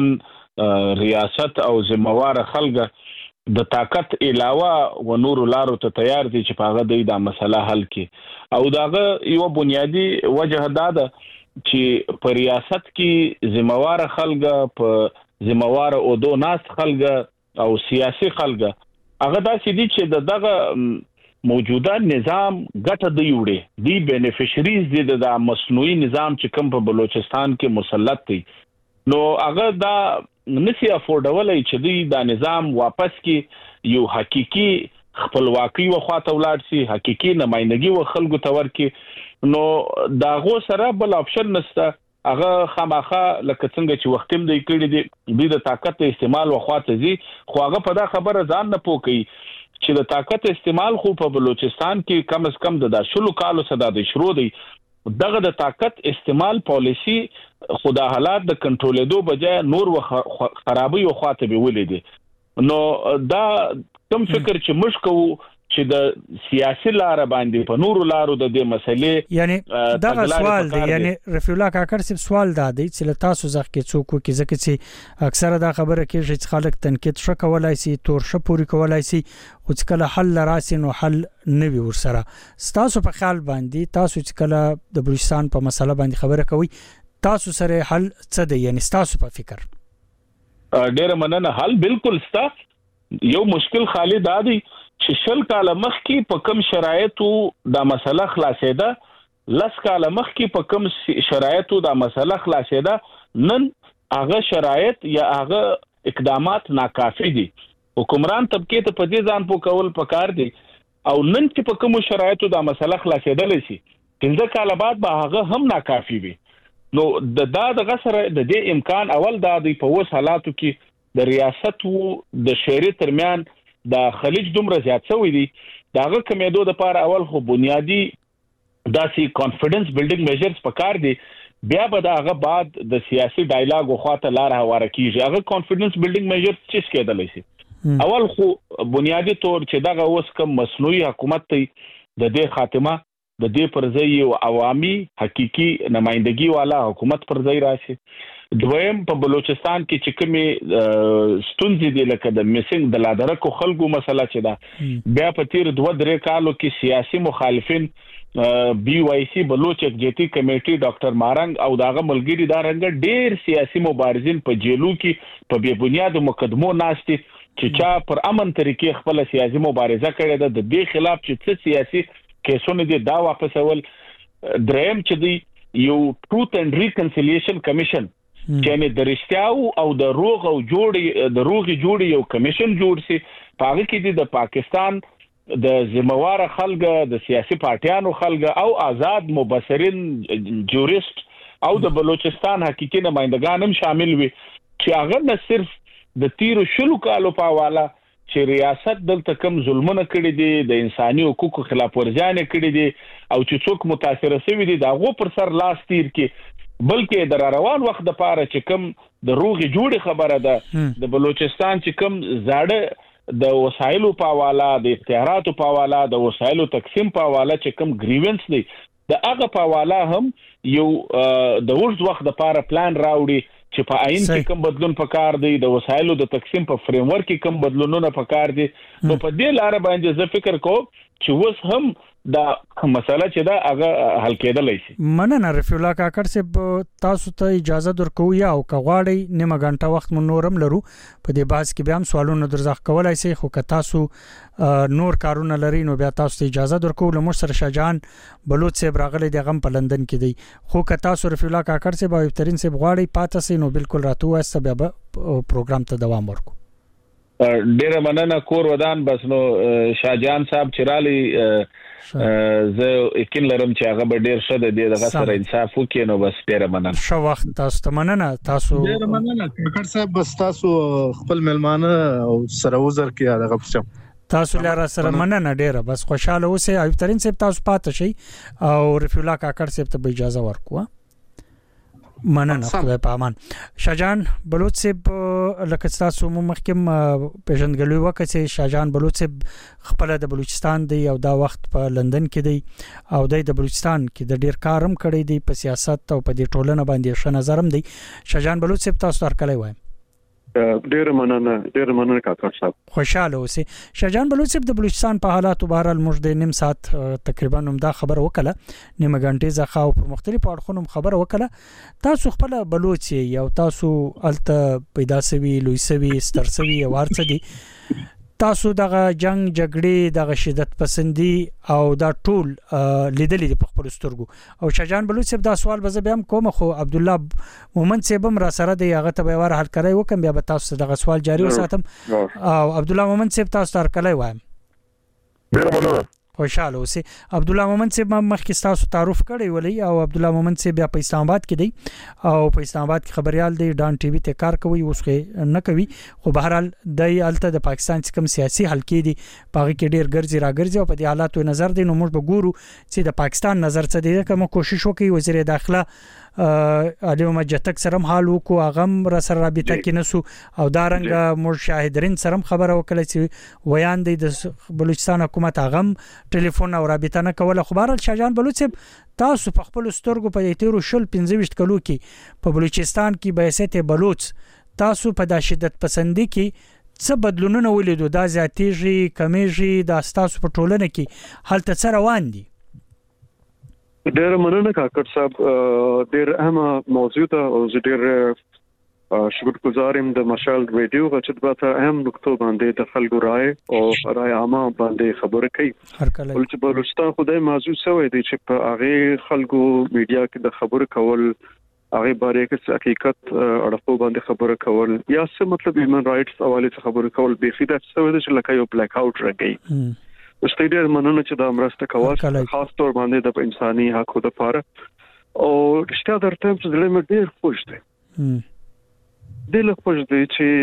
ریاست او ذمہوار خلک د طاقت علاوه و نور لارو ته تیار دي چې په هغه دا مسله حل کړي. او داغه یو بنیادی وجه دا ده چې په ریاست کې ذمہوار خلک په ذمہوار او دو ناس خلک او سیاسي خلک هغه داسې دي چې دغه موجوده نظام ګټه دی وړي دی بینیفیشریز دي د مصنوعي نظام چې کوم په بلوچستان کې مسلط دي نو هغه دا نسی افورډولای چې دی دا نظام واپس کې یو حقيقي خپلواکي و خواته ولاړ شي حقيقي نمائندګي و خلکو تور کې نو داغه سره بل اپشن نشته. هغه خامخا لکه څنګه چې وختم دی کړی دی د طاقت استعمال وخواته زی خو هغه په دا خبره ځان نه پوکي چې د طاقت استعمال خو په بلوچستان کې کم از کم د شلو کالو صدا د شروع دی دغه د طاقت استعمال پالیسی خدا حالات د کنټرولېدو بجای نور خرابي وخواته به ولیدي. نو دا کوم فکر چې مشکو چې د سیاسي لار باندې په نورو لارو د دې مسلې یعنی دا سوال دی یعنی رفیع الله کاکړ صاحب سوال دا دی چې تاسو ځکه کې څوک کې ځکه چې اکثره دا خبره کې چې خلک تنقید شو کولای شي تور شو پوری کولای شي او چې کله حل راسي نو حل نه وي ورسره تاسو په خیال باندې تاسو چې کله د بلوچستان په مسله باندې خبره کوي تاسو سره حل څه دی یعنی تاسو په فکر ډېر مننه حل بالکل ستا یو مشکل خالي دادی چې شل کاله مخکې په کم شرایطو دا مسله خلاصېده لس کاله مخکې په کم شرایطو دا مسله خلاصېده نن هغه شرایط یا هغه اقدامات ناکافي دي. حکمران طبقه ته په دې ځان پوکول پکار دي او نن چې په کوم شرایطو دا مسله خلاصېدل شي 15 کاله بعد به هغه هم ناکافي وي. نو دغه سره د دې امکان اول دا دی په وس حالاتو کې د ریاست او د شهري ترمیان د خلیج دومره زیات شوی دی داغه کمیدو د پاره اول خو بنیادی داسي کانفیډنس بیلډینګ میجرز پکار دي بیا به داغه بعد د سیاسي ډایلاګ خواته لار هواره کیږي. هغه کانفیډنس بیلډینګ میجرز چې کېدلی شي اول خو بنیادی طور چې دغه اوس کوم مصنوعي حکومت ته د دې خاتمه د دې پرځای او عوامي حقيقي نمائندګي والا حکومت پرځای راشي. دویم په بلوچستان کې چې کومي ستونزې دي لکه د میسنګ د لادرکو خلکو مسله چې دا بیا په تیر 2-3 کالو کې سیاسي مخالفین بي واي سي بلوچ جيتي کمیټي ډاکټر مارنګ او داغه ملګری دا رنګ ډېر سیاسي مبارزین په جیلو کې په بے بنیاد مقدمو ناشتي چې چا پر امن طریقې خپل سیاسي مبارزه کړې ده د دې خلاف چې څه سیاسي کیسونه دي دا واپس اول. دریم چې دی یو ټروث اند ریکنسیلیشن کمیشن چې د رښتیاو او د روغ او جوړي یو کمیشن جوړ شي پاره کې د پاکستان د ذمہوار خلک د سیاسي پارټیانو خلک او آزاد مبصرین جوریست او د بلوچستان حقيقي نمائندگان هم شامل وي چې هغه نه صرف د تیر شلو کالو په حواله چې ریاست دلته کم ظلمونه کړی دي د انساني حقوقو خلاف ورزيانه کړی دي او چې څوک متاثر شوی دي داغه پر سر لاس تیر کې بلکې د روان وخت د پاره چې کم د روغي جوړي خبره ده د بلوچستان چې کم زاړه د وسایلو په حواله د اختیاراتو په حواله د وسایلو تقسیم په حواله چې کم گریونس دي د هغه په حواله هم یو د اوږد وخت لپاره پلان راوړي چې په عین کې کوم بدلون پکار دی د وسایلو د تقسیم په فریم ورک کې کوم بدلونونه پکار دي نو په دې لار باندې زه فکر کوم چې اوس هم دا مسله چې دا هغه حل کېدلای شي. مننه رفیع الله کاکړ صاحب تاسو ته اجازه درکو یا او کغواړی نیمه غنټه وخت مون نورم لرو په دې باز کې بیا هم سوالونه درځخ کولای شي خو که تاسو نور کارونه لري نو بیا تاسو ته اجازه درکو لمر سره شاجان بلوچ صاحب راغلی د غم په لندن کې دی خو که تاسو رفیع الله کاکړ صاحب او ترين صاحب غواړي پاتې سي نو بالکل راتو واسه بیا پروګرام ته دوام ورکو. ډیره مننه کور ودان بس نو شاجان صاحب چرالي زه یقین لرم چې هغه به ډیر ښه د دې سره انصاف وکړي نو بس ډیره مننه شو وخت تاسو ته مننه تاسو ډیره مننه کاکړ صاحب بس تاسو خپل ملمانه او سره وزر کې هغه پښم تاسو لاره سره مننه ډیره بس خوشاله اوسئ ایوب ترين صاحب تاسو پاتې شئ او رفیع الله کاکړ صاحب ته اجازه ورکوه. مننه خدای په امان. شاجان بلوچ صاحب لکه تاسو مخکم پیژندګلوي وکړي شاجان بلوچ صاحب خپل د بلوچستان دی او دا وخت په لندن کې دی او د بلوچستان کې د ډیر کارم کړی دی په سیاست او په دې ټولنه باندې ښه نظرم دی. شاجان بلوچ صاحب تاسو ترکلې وایم ډیر مننه کاکړ صاحب خوشاله اوسئ. شاجان بلوچ صاحب د بلوچستان په حالاتو بهر الموږ د نیم ساعت تقریبا دا خبر وکړه نیمه غنټه ځخه او په مختلفو اړخونو خبر وکړه تاسو خپل بلوچ یو تاسو الته پیدا سوي لوی سوي ستر سوي ورڅ دي تاسو دغه جنگ جګړې دغه شدت پسندي او دا ټول لیدلې په خپل سترګو او شاجان بلوچ صاحب دا سوال به زه هم کوم خو عبد الله مومن صاحب هم را سره دی هغه ته به ور حل کړی وکم بیا به تاسو دغه سوال جاری وساتم او عبد الله مومن صاحب تاسو تر کله وایم خوشاله اوسئ. عبد الله مومن صاحب مخکې تاسو تعارف کړی ولې او عبد الله مومن صاحب بیا په اسلام آباد کې دی او په اسلام آباد کې خبريال دی ډان ټي وي ته کار کوي اوس نه کوي خو بهر حال د الته د پاکستان څخه سیاسي حل کې دی پاغي کې ډیر ګرځي راګرځي او په دې حالاتو نظر دی نو موږ به ګورو چې د پاکستان نظر څه دی کوم کوشش وکړي وزیر داخله علي مجتک سره حال وکړو هغه را سره رابطه کې نسو او دا رنګ مور شاهدرین سره خبره وکړه چې ویان دی د بلوچستان حکومت هغه ټلیفون او رابطه نه کوله. خو بهر شاجان بلوچ تاسو په خپل سترګو په تیرو شل 15 کلو کې په بلوچستان کې به حیثیت بلوچ تاسو په د شدت پسندي کې څه بدلونونه ولیدو دا زیاتېږي کمیږي د تاسو په ټولنه کې حالت څه روان دي؟ ډیر مننه کاکړ صاحب ډیر اهمه موضوع ته او ډیر شکرګزارم د مشال ریډیو غچت باته اهم نقطو باندې د خلکو رائے او رائے عامه باندې خبره کوي ولې بلوچستان خدای موضوع سوی دی چې په هغه خلکو میډیا کې د خبر کول هغه باره کې حقیقت اړخو باندې خبره کول یا څه مطلب هیومن رائټس حواله څخه خبره کول به خیده سوی دی چې لکه یو بلیک اوټ راګي ستړي مننه چې دا مرسته کوي خاص تور باندې د انساني حقوقو لپاره او رښتیا درته چې زړه ډیر خوش دی دل خوش دی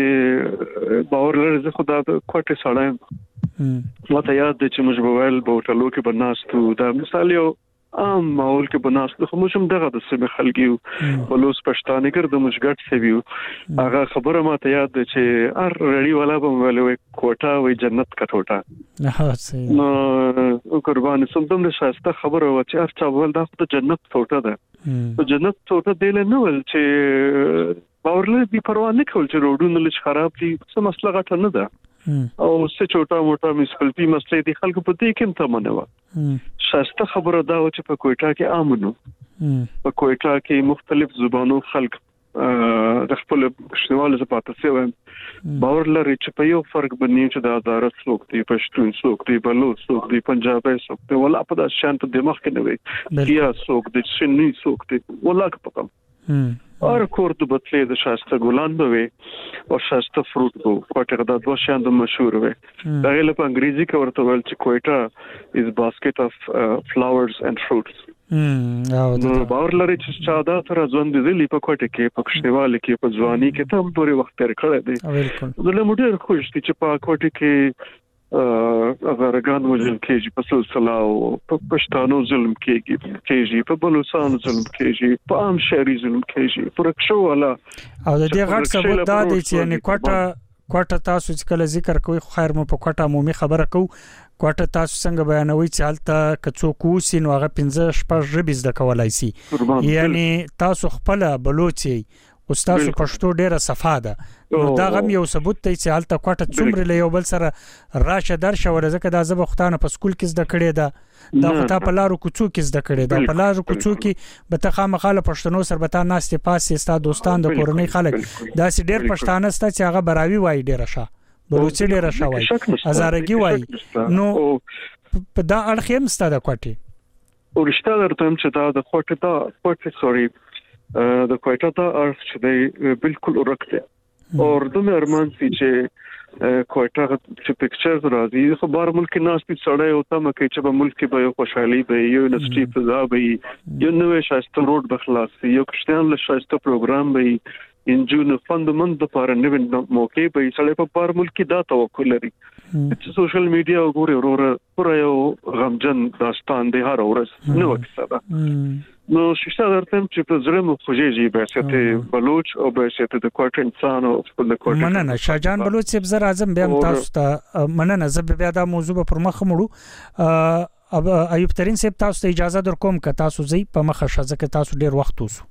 چې باور لري زه خدا د کوټه سړایم ماته یاد دی چې موږ په ویل بوټلو کې بناستو دا مثال یو عام ماحول کې بناستو خو موږ هم دغه د سیمه خلګیو بلوچ پښتانه ګر د موږ ګټ سویو هغه خبره ماته یاد دی چې ار رړی والا به ویل کوټه وي جنت کا ټوټه نو قربان سمدم د شاسته خبره و چې ار چا ول دا د جنت ټوټه ده جنت ټوټه دی نه ول چې باورله بي پروا نه کول چې روډونه لږ خراب دي څه مسله غټه نه ده او څه چوټا موټا میسپلټي مسلې دي خلکو په دې کې هم تمنه شاسته خبره دا و چې په کوټه کې امنو په کوټه کې مختلف زبانو خلک د خپل شنوال زپاتې سوي باور لري چې په یو فرق باندې چې د عدالت څوک دی پښتون څوک دی بلوچ څوک دی پنجابي څوک دی ولا په دا شانت د مخ کې نه وي یا څوک دی سنی څوک دی ولا پکم اور کورت بتلې د شاسته ګلان به وي او شاسته فروټ به کوټه د دوه شاند مشهور وي دا له په انګریزي کې ورته ویل چې کوټه is basket of flowers and fruits نو باور لري چې چا دا تر ځوان دي په کوټه کې په کښنیوال کې په ځواني کې ته هم پوره وخت تیر کړی دی زه له موټر خوش دي چې په کوټه کې غرغان وجل کېږي په سلسله او په پښتانو ظلم کېږي په بلوچستان ظلم کېږي په عام شهري ظلم کېږي پر ښو والا او د دې غټ ثبوت دا دی چې یعنی کوټه تاسو چې کله ذکر کوي خیر مو په کوټه عمومي خبره کو کوټه تاسو څنګه بیانوي چې حالت کڅوک وسی نو هغه 15 شپږ ژبې زده کولای شي یعنی تاسو خپل بلوچي او تاسو پښتو ډیره صفه ده نو دا غم یو ثبوت دی چې حالت کوټه څومره له یو بل سره راشه درشه ورزکه د زب ختانه په سکول کې زده کړې ده دا خطا په لارو کوڅو کې زده کړې ده په لارو کوڅو کې به ته خامخاله پښتنو سره به تا ناشته پاسې ستا دوستان د کورنۍ خلک دا سي ډیر پښتانه ستا چې هغه براوي وای ډیره شه بلوچي ډیره شه وای هزارګي وای نو په دا اړخیم ستا د کوټه ورشته درته چې دا د کوټه سوري د کوټه دا ارث چې دی بالکل ورکته اور د ارمان چې کوټه چې پکچرز راځي خو بار ملک ناس په سړی او تم کې چې په ملک به یو خوشحالي به یو یونیورسيټي فضا به یو نوې شایسته روډ بخلاص یو کشتان له شایسته پروګرام به انجون فندمنت د پاره نوې موقع به سړی په بار ملک دا توکل لري چې سوشل میډیا وګوري پر یو غمجن داستان دی هر ورځ نو څه نو شته درته چې په زړه مو خوږیږي به چې بلوچ او به چې د کوټ انسان او خپل کوټ مننه شاهجان بلوچ صاحب زر اعظم بیا تاسو ته مننه زب بیا دا موضوع پر مخ مړو اب ایوب ترين صاحب تاسو ته اجازه در کوم ک تاسو زی په مخه شزه ک تاسو ډیر وخت وسو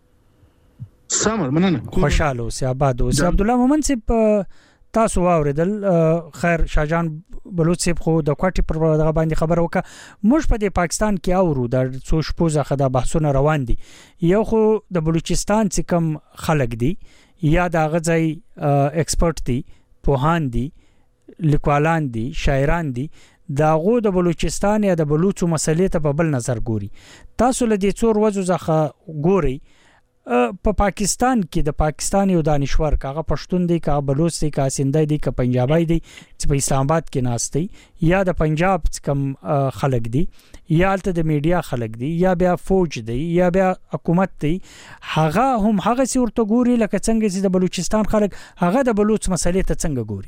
سم مننه خوشاله اوسه آباد اوسه عبد الله مومن صاحب تاسو واوریدل خیر شاهجان بلوچ صاحب خو د کوټي پر دغه باندې خبر وکړه موږ په پاکستان کې اورو د څو شپوزه خدا بحثونه روان دي یو خو د بلوچستان چې کم خلک دي یا د غځي ایکسپرت دي پوهان دي لیکوالان دي شاعران دي داغه د بلوچستان یا د بلوچو مسلې ته په بل نظر ګوري تاسو له دې څور وځو ځخه ګوري په پاکستان کې د پاکستان یو دانشور کاغه پښتون دی کا بلوچ دی کا سندای دی کا پنجابی دی چې په اسلام آباد کې ناشتي یا د پنجاب کم خلک دی یا الته د میډیا خلک دی یا بیا فوج دی یا بیا حکومت دی هغه هم هغه سی ورته ګوري لکه څنګه چې د بلوچستان خلک هغه د بلوچ مسلې ته څنګه ګوري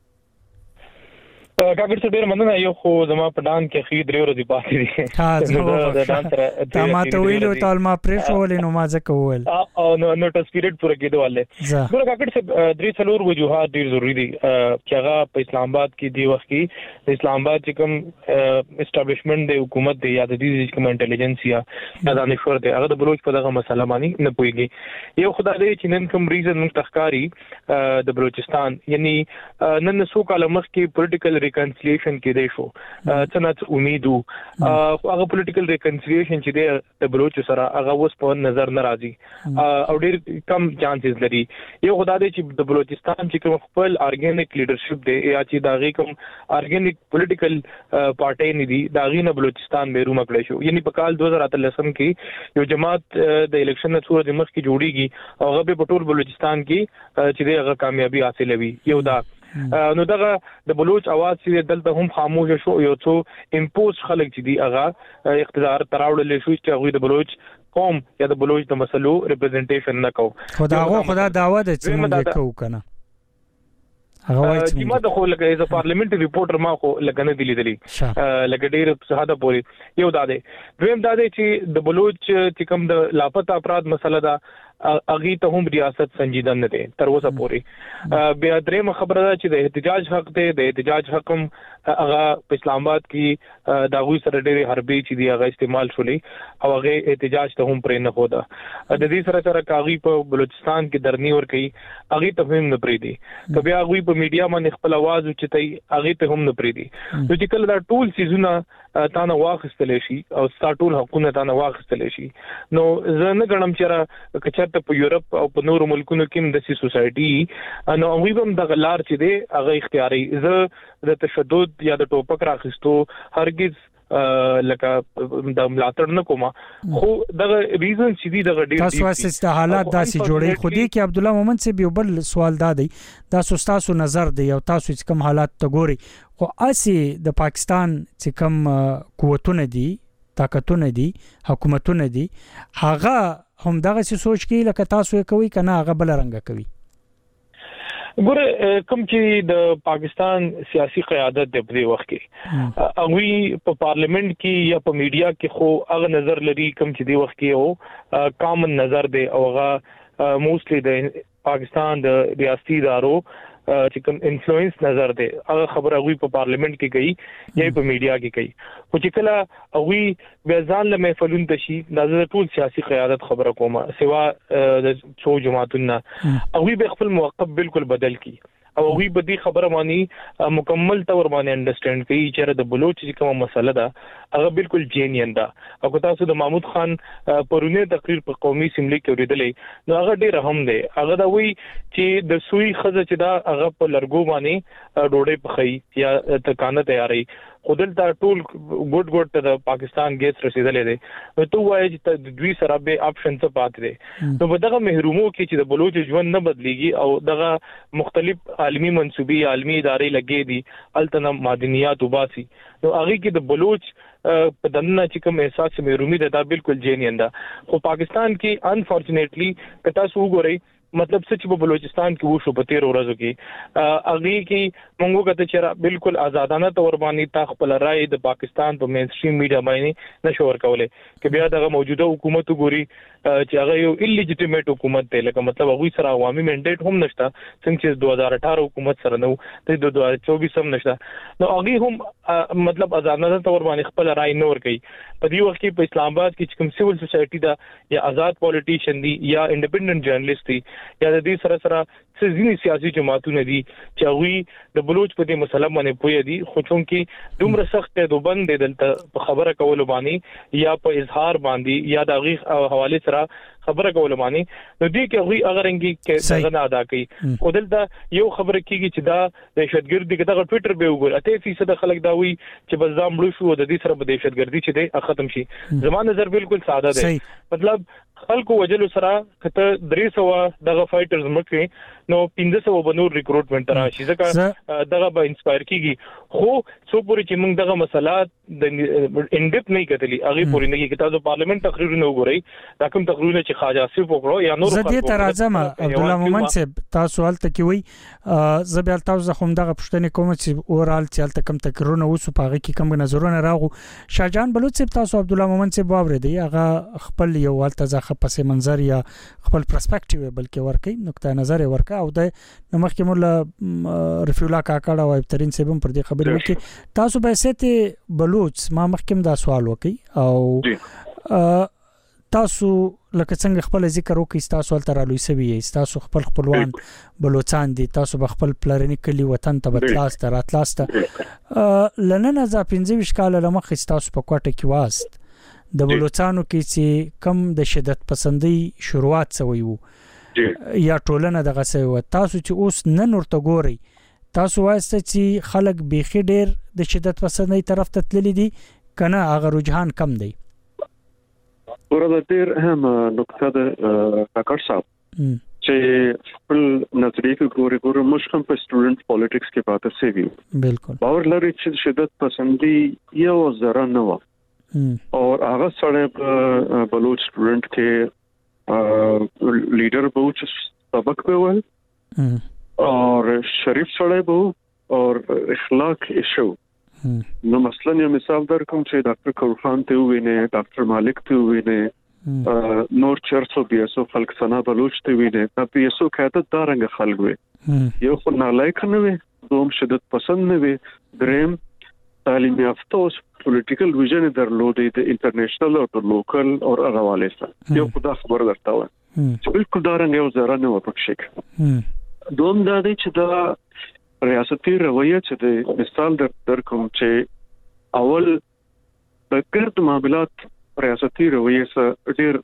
کاګر څه ډیر مننه یو خو زما په ډان کې خې درې ورځې پاتې دي ها د ډان سره تا ما ته ویلو ته ما پرېښول نو ما ځکه وویل او نو ټس پیریډ پوره کېدواله ګور کاګر څه درې څلور وجوهات ډیر ضروری دي چې هغه په اسلام آباد کې دی وخت کې د اسلام آباد چې کوم اسټابلیشمنت د حکومت دی یا د دې کوم انټيليجنس یا دانشور دی هغه د بلوچ په دغه مسله باندې نه پويږي یو خدای دې چې نن کوم ریزن مختخکاری د بلوچستان یعنی نن سو کال مخ کې پولیټیکل ریکنسیلیشن کې دی شو څنګه امیدو هغه پولیټیکل ریکنسیلیشن چې دی د بلوچ سره هغه اوس په نظر ناراضي او ډیر کم چانسز لري یو خدای دې چې د بلوچستان چې کوم خپل ارګینیک لیډرشپ دی یا چې داغي کوم ارګینیک پولیټیکل پارټي نه دی داغي نه بلوچستان بیرو مکړی شو یعنی په کال 2013 کې یو جماعت د الیکشن څو د مخ کې جوړیږي او هغه په ټول بلوچستان کې چې دی هغه کامیابی حاصلوي یو دا نو دغه د بلوچ आवाज چې دلته هم خاموش شو یو څو امپوز خلک چې دی هغه اقتدار تراوړل شو چې هغه د بلوچ قوم یا د بلوچ د مسلو ریپرزنټیشن نه کو خدا دعوه ده چې موږ کوو کنه هغه وایي چې ما د خو لکه از پارلیمنت ریپورټر ما خو لګنه دی لیدلی لکه ډیر ساده پوری یو داده دویم داده چې د بلوچ چې کوم د لاپتا افراد مسله ده اغي ته هم ریاست سنجیده نه ده تر اوسه پوری بیا درېم خبره ده چې د احتجاج حق ته د احتجاج حکم هغه په اسلام آباد کې دا غوي سره ډېری حربي چې دی هغه استعمال شولې او هغه احتجاج ته هم پرې نه خوده د دې سره سره کاغي په بلوچستان کې درنی ور کوي هغه ته هم نه پرې دي کبه هغه په میډیا باندې خپل आवाज اوچتای هغه ته هم نه پرې دي نو چې کله دا ټول سيزونه تانه واخستل شي او ټول حقونه تانه واخستل شي نو زه نه غنم چې کچته په یورپ او په نورو ملکونو کې د سوسايټي نو هغه هم د غلار چې دی هغه اختیاري زه د تشدد یا د ټوپک راخستو هرگز لکه د ملاتړ نه کومه خو دغه ریزن چې دی دغه ډیر تاسو واسطه حالات داسې جوړي خو دې کې عبد الله مومن سي یو بل سوال دادی تاسو تاسو نظر دی او تاسو چې کوم حالات ته ګوري خو اسی د پاکستان چې کوم قوتونه دي طاقتونه دي حکومتونه دي هغه هم دغه سوچ کې لکه تاسو کوي کنه هغه بل رنګ کوي ګوره کوم چې د پاکستان سیاسي قیادت د په وخت کې هغه په پارلیمنت کې یا په میډیا کې خو هغه نظر لري کوم چې د وخت کې او کامن نظر دی او هغه موستلی د پاکستان د ریاستي ادارو چې کوم انفلوئنس نظر دی هغه خبره غوي په پارلیمنت کې کوي یا په میډیا کې کوي خو چې کله غوي بیا ځان له محفلون ته شي د ټول سیاسي قیادت خبره کومه سوا د څو جماعتونو غوي به خپل موقف بالکل بدل کی او غوي بدی خبره مانی مکمل تور باندې انډرستانډ کوي چې د بلوچ چې کومه مسله ده هغه بالکل جینین ده او که تاسو د محمود خان پرونه تقریر په قومي اسمبلی کې اوریدلې نو هغه ډیر اهم دی هغه دا وی چې د سوی خزه چې دا هغه په لرګو باندې ډوډۍ پخې یا تکانه تیاری خودل دا ټول ګډ ته د پاکستان ګیس رسیدلې دي نو ته وایي چې د دوی سره به آپشن څه پاتې دي نو په دغه محرومو کې چې د بلوچ ژوند نه بدليږي او دغه مختلف عالمي منسوبي عالمي ادارې لګې دي التنه معدنیات وباسي نو هغه کې د بلوچ په دنه چې کوم احساس محرومي ده دا بالکل جینین ده خو پاکستان کې انفورچونټلی کتا سو ګوري مطلب څه چې په بلوچستان کې وشو په 13 ورځو کې اغه کې مونږ کته چې بالکل آزادانه تور باندې تا خپل رائے د پاکستان په مین سټریم میډیا باندې نشور کوله کې بیا دغه موجوده حکومت ګوري چې هغه یو الیجیټیمیټ حکومت دی لکه مطلب هغه سره عوامي منډیټ هم نشته څنګه چې 2018 حکومت سره نو د 2024 هم نشته نو هغه هم مطلب آزادانه تور باندې خپل رائے نور کوي په دې وخت کې په اسلام آباد کې کوم سیول سوسایټي دا یا آزاد پولیټیشن دی یا انډیپندنت جرنالست دی یا د دې سره ځینی سیاسي جماعتونه دي چې هغه د بلوچ په دې مسله باندې پوي دي خو چونکې دومره سخت دوبند دلته په خبره کول باندې یا په اظهار باندې یا د غیغ حواله سره خبره کول باندې نو دې کې هغه اگرنګي کې څنګه ادا کوي خو دلته یو خبره کیږي چې دا دهشتګردي کې دا ټوئیټر به وګور 80% خلک دا وی چې بس ځام مړ شو د دې سره به دهشتګردي چې دی ختم شي زموږ نظر بالکل ساده دی مطلب خلکو وجلو سره کته 300 دغه فایټرز مکه نو 1500 بنور ریکروټمنټ راشي ځکه دغه به انسپایر کیږي خو څو پوری چې موږ دغه مسلات د انډپ نه کتلی هغه پوری نه کې تاسو پارلیمنت تقریرونه وګورئ دا کوم تقریرونه چې خواجه آصف وکړو یا نور زه دې ترازم عبد الله مومن صاحب تاسو حالت کې وي زبر تاسو هم دغه پښتنې کوم چې اورال چې تل کوم تقریرونه وسو پاغه کې کوم نظرونه راغو شاهجان بلوچ صاحب تاسو عبد الله مومن صاحب واوري دی هغه خپل یو حالت پس منظر یا خپل پرسپیکټیو بلکې ورکي نقطه نظر ورکا او د نمخکې مولا رفیولا کاکړه او ابترین سیبم پر دې خبرې وکي تاسو به سته بلوچ ما مخکې دا سوال وکي او تاسو لکه څنګه خپل ذکر وکي تاسو تل رالوي سوي تاسو خپلوان بلوچستان دي تاسو خپل پلرنی کلی وطن ته بتلاست راتلاست لنن ز 15 کال لمخ تاسو په کوټه کې واست د بلوچستانو کې چې کم د شدت پسندي شروعات شوی وو یا ټولنه دغه سوی تاسو چې اوس نن ورته ګوري تاسو وایسته چې خلک بيخي ډېر د شدت پسندي طرف ته تللی دي کنه هغه رجحان کم دی ورته ډېر هم نقطه د کاکړ صاحب چې خپل نظریه کې ګوري مشکم په سټوډنټ پالیټکس کې پاتې سوي بالکل باور لري چې شدت پسندي یو ذره نه و اور هغه سره بلوچ سټوډنټ کې لیډر بلوچ سبق په ول اور شریف سره بو اور اخلاق ایشو نو مثلا یو مثال درکوم چې ډاکټر کورخان ته ویني ډاکټر مالک ته ویني نور چرسو بیاسو خلک سنا بلوچ ته ویني دا بیاسو قیادت دارنګ خلک وي یو خو نالایق نه وي دوم شدت پسند نه وي دریم تعلیم یافته او پولیټیکل ویژن درلودي د انټرنیشنل او د لوکل او هغه سره یو خدا خبر درته و چې بالکل دارنګ یو ځره نه و پکښې دوم دا دی چې دا ریاستي رویه چې د مثال درکوم چې اول د ګرد معاملات ریاستي رویه سره ډېر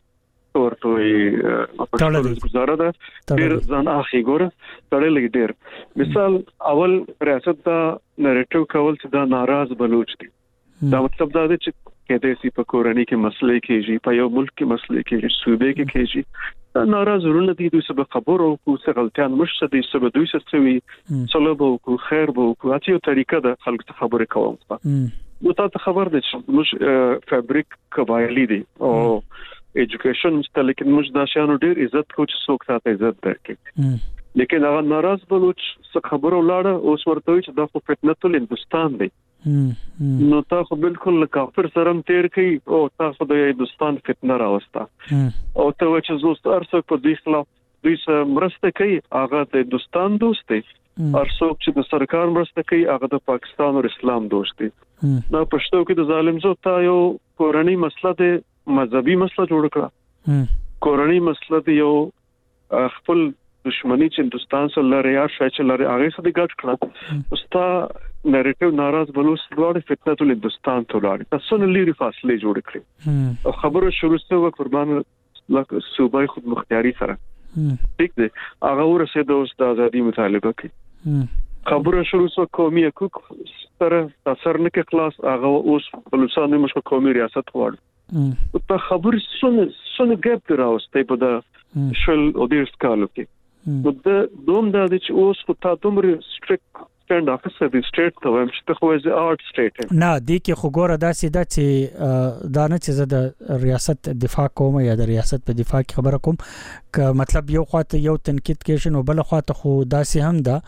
ورته گزاره ده ډېر ځان اخی ګوره تړلې ډېر مثال اول ریاست دا نریټیو کول چې دا ناراض بلوچ دي دا مطلب دا دی چې کېدې سي په کورنۍ کې مسلې کېږي په یو ملک کې مسلې کېږي صوبې کې کېږي دا ناراض ورونه دي دوی سبب خبرو کو څه غلطیان مشته دي سبب دوی څه سوي صلب او کو خیر بو کو اته یو طریقه ده خلک ته خبرې کوم نو تاسو خبر دي چې موږ فابریک قبایلی دي او ایجوکیشن مست لیکن موږ د شانو ډیر عزت کو چې څوک ساته عزت درکې لیکن هغه ناراض بلوچ څه خبرو لاړه اوس ورته چې دا خو فتنه ټول هندستان دی نو تاسو بالکل کافر سره تیر کی او تاسو د هندستان فتنه راوستا او ته چې زوست ارڅ په دې خلاف دوی سره مرسته کوي هغه د هندستان دوست دی ارڅوک چې د سرکار مرسته کوي هغه د پاکستان او اسلام دوست دي نو پښتو کې د ظالم زو تا یو کورنۍ مسله د مذهبي مسله جوړ کړه کورنۍ مسله د یو خپل دښمنی چې هندستان سره لري یا شای چې لري هغه سره ګډ کړه استا نریټیو ناراض بلوس دوړ فتنه ټول هندستان ته لاړ تاسو نه لري فاصله جوړ کړې او خبره شروع شوه قربان لکه صوبای خود مختاری سره ٹھیک دی هغه ورسېد اوس د ازادي مطالبه کوي خبره شروع شو قومي حقوق سره تاثیر نه کې خلاص هغه اوس بلوچستان مش قومي ریاست وړ او ته خبر سن ګپ راوستي په د شل او ډیر سکالو کې نو د دوم د چې اوس په تاسو مری سټریکټ سټاند افیسر د سټیټ ته وایم چې ته خو از آرټ سټیټ نه دی کې خو ګوره داسې د چې دا نه چې زه د ریاست دفاع کوم یا د ریاست په دفاع کې خبره کوم ک مطلب یو خواته یو تنقید کې شنو بل خواته خو داسې هم ده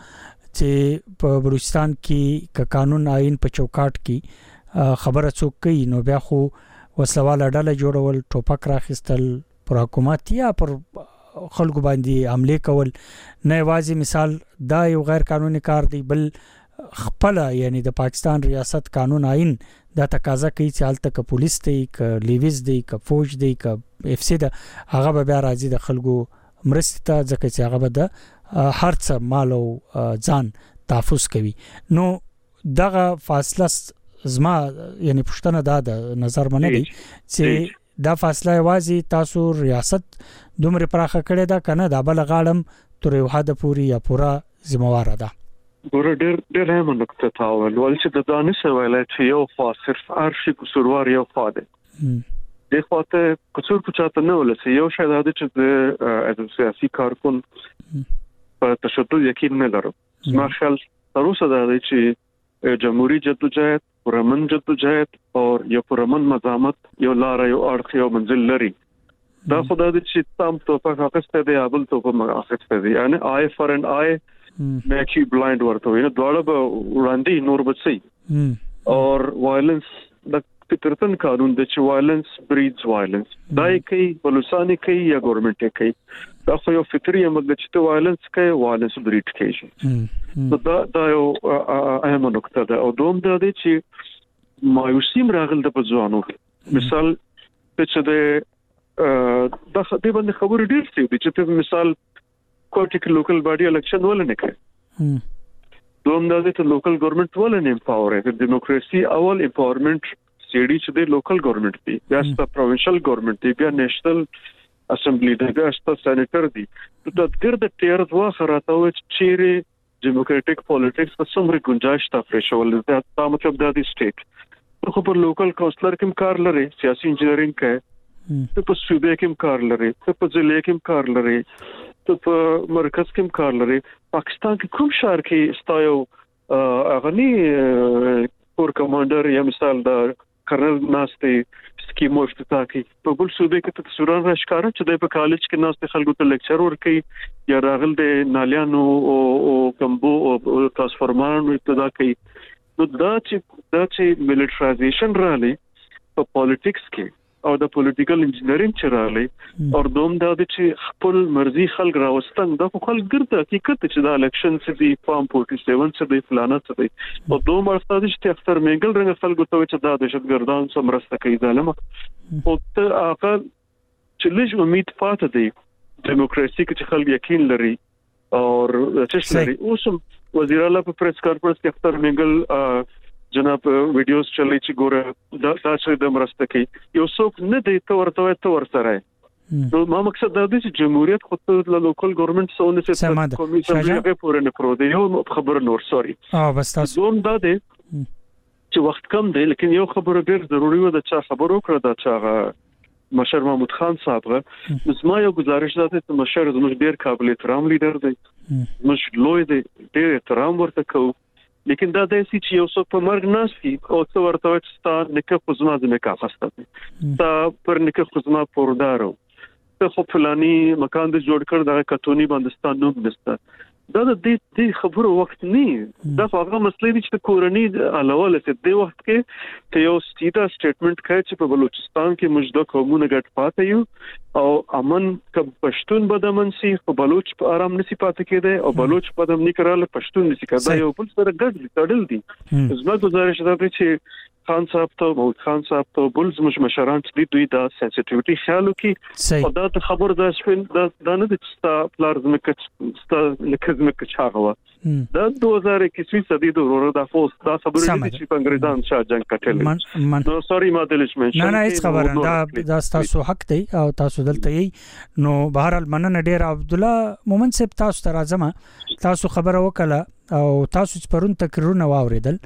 چې په بلوچستان کې ک قانون آئین په چوکاټ کې خبره څوک کوي نو بیا خو وسواله ډله جوړول ټوپک راخستل پر حکومت یا پر خلکو باندې حمله کول نه واځي مثال دا یو غیر قانوني کار دی بل خپل یعنی د پاکستان ریاست قانون آئین دا تقاضا کوي چې حالت ک پولیس دی ک لیویز دی ک فوج دی ک اف سی دا هغه بیا راځي د خلکو مرسته ځکه چې هغه د هر څه مال او ځان تحفظ کوي نو دغه فاصله زما یعنی پښتنه دا د نظر باندې دی چې دا فاصله واځي تاسو ریاست دومره پراخه کړې ده کنه دا بل غاړم تر یو حد پوری یا پورا ذمہوار ده ګور ډېر هم نقطه تاول ول چې د دانش ویلای چې یو صرف ارشي قصوروار یو فاده د خاطر قصور پچاته نه ول چې یو شاید د چې د سیاسي کارکون په تشدد یقین نه لرو ما خیال تر اوسه دا چې جمهوریت جدوجہد پرامن جدوجہد اور یو پرامن مزامت یو لار یو اړخ یو منزل لري دا خدای دې چې تام تو په حقسته دی ابل تو په مقاصد دی یعنی آی فار ان آی میک یو بلایند ورته وي نو دواړه به وړاندې نور بچي اور وایلنس د فطرتن قانون د چې وایلنس بریډز وایلنس دای کوي بلوچستان کوي یا ګورنمنت کوي دا خو یو فطري عمل د چې وایلنس کوي وایلنس بریډ کوي دا یو اهم نقطه ده او دوم دا دی چې مایوسیم راغل د ځوانو مثال چې د دې باندې خبرې ډېر څه دي چې په مثال کوټیک لوکل باډي الیکشن ولنه کوي دوم دا دی چې لوکل ګورنمنت ولنه امپاور د دیموکراسي اول امپاورمنت سیډي چې د لوکل ګورنمنت دی بیا ست پروینشل ګورنمنت دی بیا نېشنل اسمبلی دی بیا ست سېنیټر دی د ګرد تیر دوا خراته و چې ډیموکراټک پالیټکس په څومره گنجائش تا فرشول دا مطلب دا دی سټیټ خو په لوکل کونسلر کې کار لري سیاسي انجینرینګ کوي ته په صوبې کې کار لري ته په ضلع کې کار لري ته په مرکز کې کار لري پاکستان کې کوم شهر کې استایو اغنی کور کمانډر یا مثال دا کرنل ناشته سکیمو افتتاح کوي په بل صوبې کې ته سوران راشکاره چې د په کالج کې ناشته خلکو ته لیکچر ورکوي یا راغل د نالیانو او کمبو او ترانسفارمرانو ابتدا کوي نو دا چې ملټرایزیشن رالی په پالیټکس کې او د پولیټیکل انجینرینګ چراله او دوم دا چې خپل مرزي خلک راوستن دا خپل ګرځي حقیقت چې دا الیکشن چې دی فارم 47 چې دی فلانه چې دی او دوم ورته چې اختر میګل رنګ خلکو ته چې دا دهشتګردان سمرسته کوي ظالم او ته اقل چې لږ امید پاتې دی دیموکراسي کې خلک یقین لري او چې لري اوسم وزیر اعلی په پریس کانفرنس کې اختر میګل جناب ویډیوز چلی چې ګوره دا چې د مرسته کوي یو څوک نه دی ته ورسره نو ما مقصد دا دی چې جمهوریت خود له لوکل ګورنمنت سونه چې کمیسیون هغه پورې نه پرو دی یو خبر نور سوري بس تاسو دوم دا دی چې وخت کم دی لیکن یو خبره ډیر ضروری و د چا خبرو کړه دا چې مشر محمود خان صاحب زما یو گزارش ده چې مشر زموږ ډیر قابل احترام لیډر دی موږ لوی دی ډیر احترام ورته کوو لیکن دا د سې چې یو څو په مرګ ناشتي او څو ورته چې ستا نکه خزما د نکاح خسته تا پر نکه خزما پوردارو ته خو فلانی مکان د جوړ کړ دا کتونی باندې ستانو نشته دا د خبرو وخت نه دا هغه مسلې دي چې کورنۍ علاوه لته د وخت کې ته یو سیده سټیټمنټ کوي چې په بلوچستان کې موږ د قومونو ګډ پاتې یو او امن ک پښتون بدمن سي په بلوچ په آرام نسی پاتې کېده او بلوچ په دم نکراله پښتون نسی کېده یو بل سره ګډ تړل دي زما گزارش دا دی چې خان صاحب ته محمود خان صاحب ته بل زموږ مشران چې دوی دا سنسټیویټي خیال وکړي او دا خبر دا شپن دا نه د ستا پلار زمکه چاغه دا 2021 صدی د ورور د فوس دا خبره دي چې په انګریزان شاه جنگ کټل نو سوري ما دلش منشن نه هیڅ خبره دا تاسو حق دی او تاسو دلته یې نو بهر المنن ډیر عبد الله مومن صاحب تاسو ته راځم تاسو خبره وکړه او تاسو پرون تقریرونه واوریدل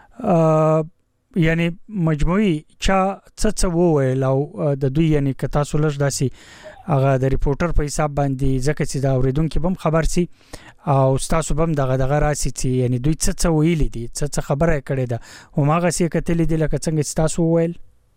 یعنی مجموعي چا څه وویل او د دوی یعنی که تاسو لږ داسي هغه د ریپورټر په حساب باندې ځکه چې دا اوریدونکو بم خبر سي او تاسو بم دغه راسي چې یعنی دوی څه ویلي دي څه خبره کړې ده او ماغه سي کتلې دي لکه څنګه تاسو وویل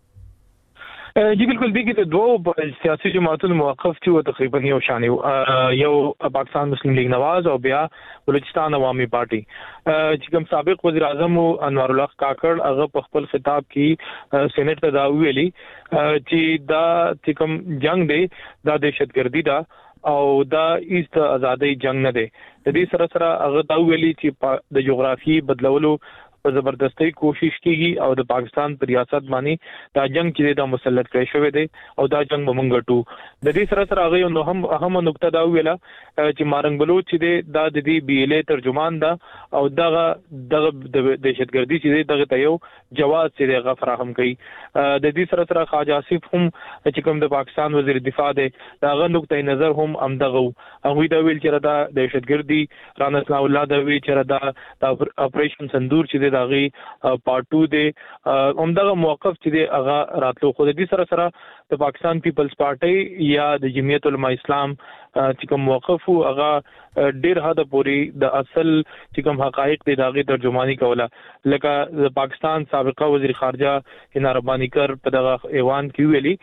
جی بالکل دیږي ته دوه سیاسي جماعتونو موقف چې و تقریبا یو شان یو پاکستان مسلم لیگ نواز او بیا بلوچستان عوامي پارټي چې کوم سابق وزیر اعظم انوار الله کاکړ هغه په خپل خطاب کې سېنات ته دا ویلي چې دا چې کوم جنگ دی دا دهشتګردي ده او دا ایست ازادي جنگ نه دی د دې سره سره هغه دا ویلي چې د جغرافي بدلولو په زبردستۍ کوشش کیږي او د پاکستان پر ریاست باندې دا جنگ چې دا مسلط کړی شوی دی او دا جنگ ومنګټو د دې سره سره هغه نو هم اهم نقطه دا ویله چې مارنګ بلوچ چې دا د دې بي ال ترجمان دا او دغه دهشتګردي چې دغه ته یو جواز چې دغه فراهم کړي د دې سره سره خواجه آصف هم چې کوم د پاکستان وزیر دفاع دی داغه نقطه نظر هم امدغه هغه دا ویل چې دا دهشتګردي رانا اسلام الله دا وی چې دا اپریشن سندور چې داغي پارت 2 دی همدغه موقف چې دی هغه راتلو خو د دې سره سره د پاکستان پیپلز پارټي یا د جمعیت علماء اسلام چې کوم موقف هغه ډیر حد پورې د اصل چې کوم حقایق دي داغي ترجمانی کوله لکه د پاکستان سابقه وزیر خارجه هنا ربانی کر په دغه ایوان کې ویلي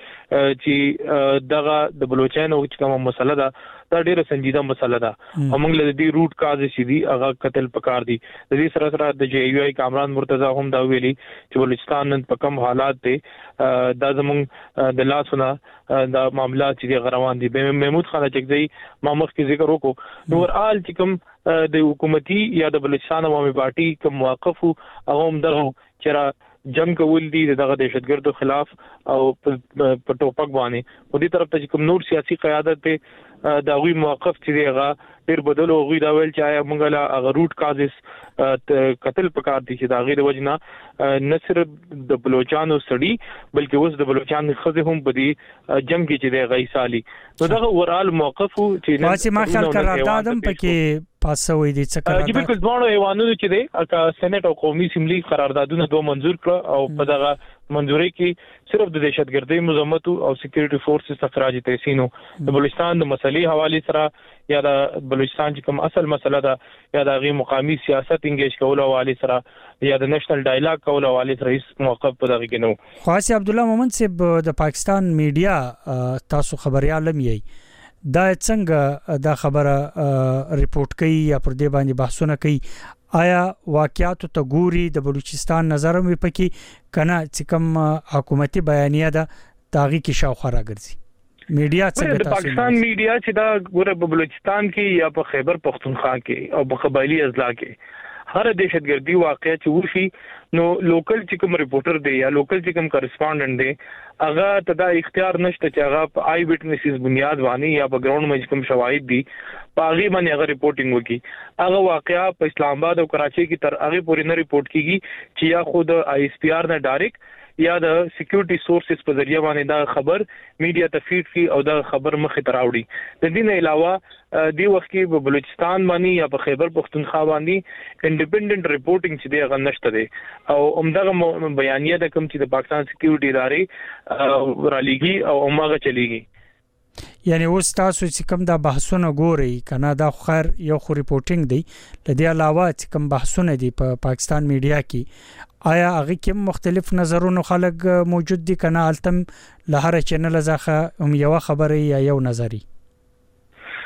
چې دغه د بلوچستان چې کوم مسله ده دا ډیره سنجیده مسله ده او موږ له دې روټ کاز شې دي هغه قتل پکار دي د دې سره سره د جی یو ای کامران مرتضی هم دا ویلي چې بلوچستان نن په کم حالات دي دا زموږ د لاسونه دا معاملات چې روان دي محمود خان چکزئی ما مخکې ذکر وکړو نو ورال چې کوم د حکومتي یا د بلوچستان عوامي پارټي کوم موقف هغه هم دغه چې جنگ کول دي دغه دهشتګردو خلاف او په ټوپک باندې په دې طرف ته کوم نور سیاسي قیادت ته دا غوي موقف چې هغه ډیر بدل او غوي دا ویل چې موږ له هغه روټ کازز قتل پکار دي چې دا غیر وجنه نه صرف د بلوچستان سړي بلکې اوس د بلوچستان خزه هم په دې جنگ کې چې د غیسالي نو دا ورال موقف چې واسي ما خیال قراردادم پکې پاسوي دي څه قرارداد چې بالکل دوه ایوانونو چې دی سېنات او قومي اسمبلی قراردادونه دوه منزور کړ او په دغه منځوري کې صرف د دهشتګردۍ مذمت او سکیورټي فورسز اخراج تحسینو د بلوچستان د مسلې حواله سره یا د بلوچستان چې کوم اصل مسله ده یا د غي مقامی سیاست انګیج کول حواله سره یا د نېشنل ډایلاګ کول حواله سره هیڅ موقف په دغه کې نو خاص عبد الله مومن صاحب د پاکستان میډیا تاسو خبريال مې دا څنګه دا خبره ریپورت کوي یا پر دې باندې بحثونه کوي آیا واقعیت ته ګوري د بلوچستان نظر مې پکې کنه چې کوم حکومتي بیانیه ده تاغي کې شاوخه راګرځي میډیا څنګه تاسو پاکستان میډیا چې دا ګوره په بلوچستان کې یا په خیبر پختونخوا کې او په قبایلی اضلاع کې هر دهشتګردي واقعیا چې وشي نو لوکل چې کوم ریپورټر دی یا لوکل چې کوم کورسپونډنټ دی هغه تدا اختیار نشته چې هغه په آی وټنسز بنیاد باندې یا په ګراوند باندې کوم شواهد دي پاغي باندې هغه ریپورټینګ وکي هغه واقعیا په اسلام آباد او کراچي کې تر هغه پورې نه ریپورت کیږي چې یا خود آی اس پی آر نه ډایرکټ یا د سکیورټي سورسز په ذریعہ باندې دا خبر میډیا ته فیډ کی او دا خبر مخه تراوړي د دې نه علاوه دی وخت کې په بلوچستان باندې یا په خیبر پختونخوا باندې انډیپندنٹ ریپورټینګ چې دی هغه نشته دی او عمدغه بیانیه د کوم چې د پاکستان سکیورټي ادارې را لګي او هغه چلیږي یعنی اوس تاسو چې کوم دا بحثونه ګوري کنه دا خیر یو خو ریپورټینګ دی لدی علاوه چې کوم بحثونه دي په پاکستان میډیا کې آیا هغه کې مختلف نظرونو خلک موجود دي کنه التم لهر چینل زخه هم یو خبره یا یو نظری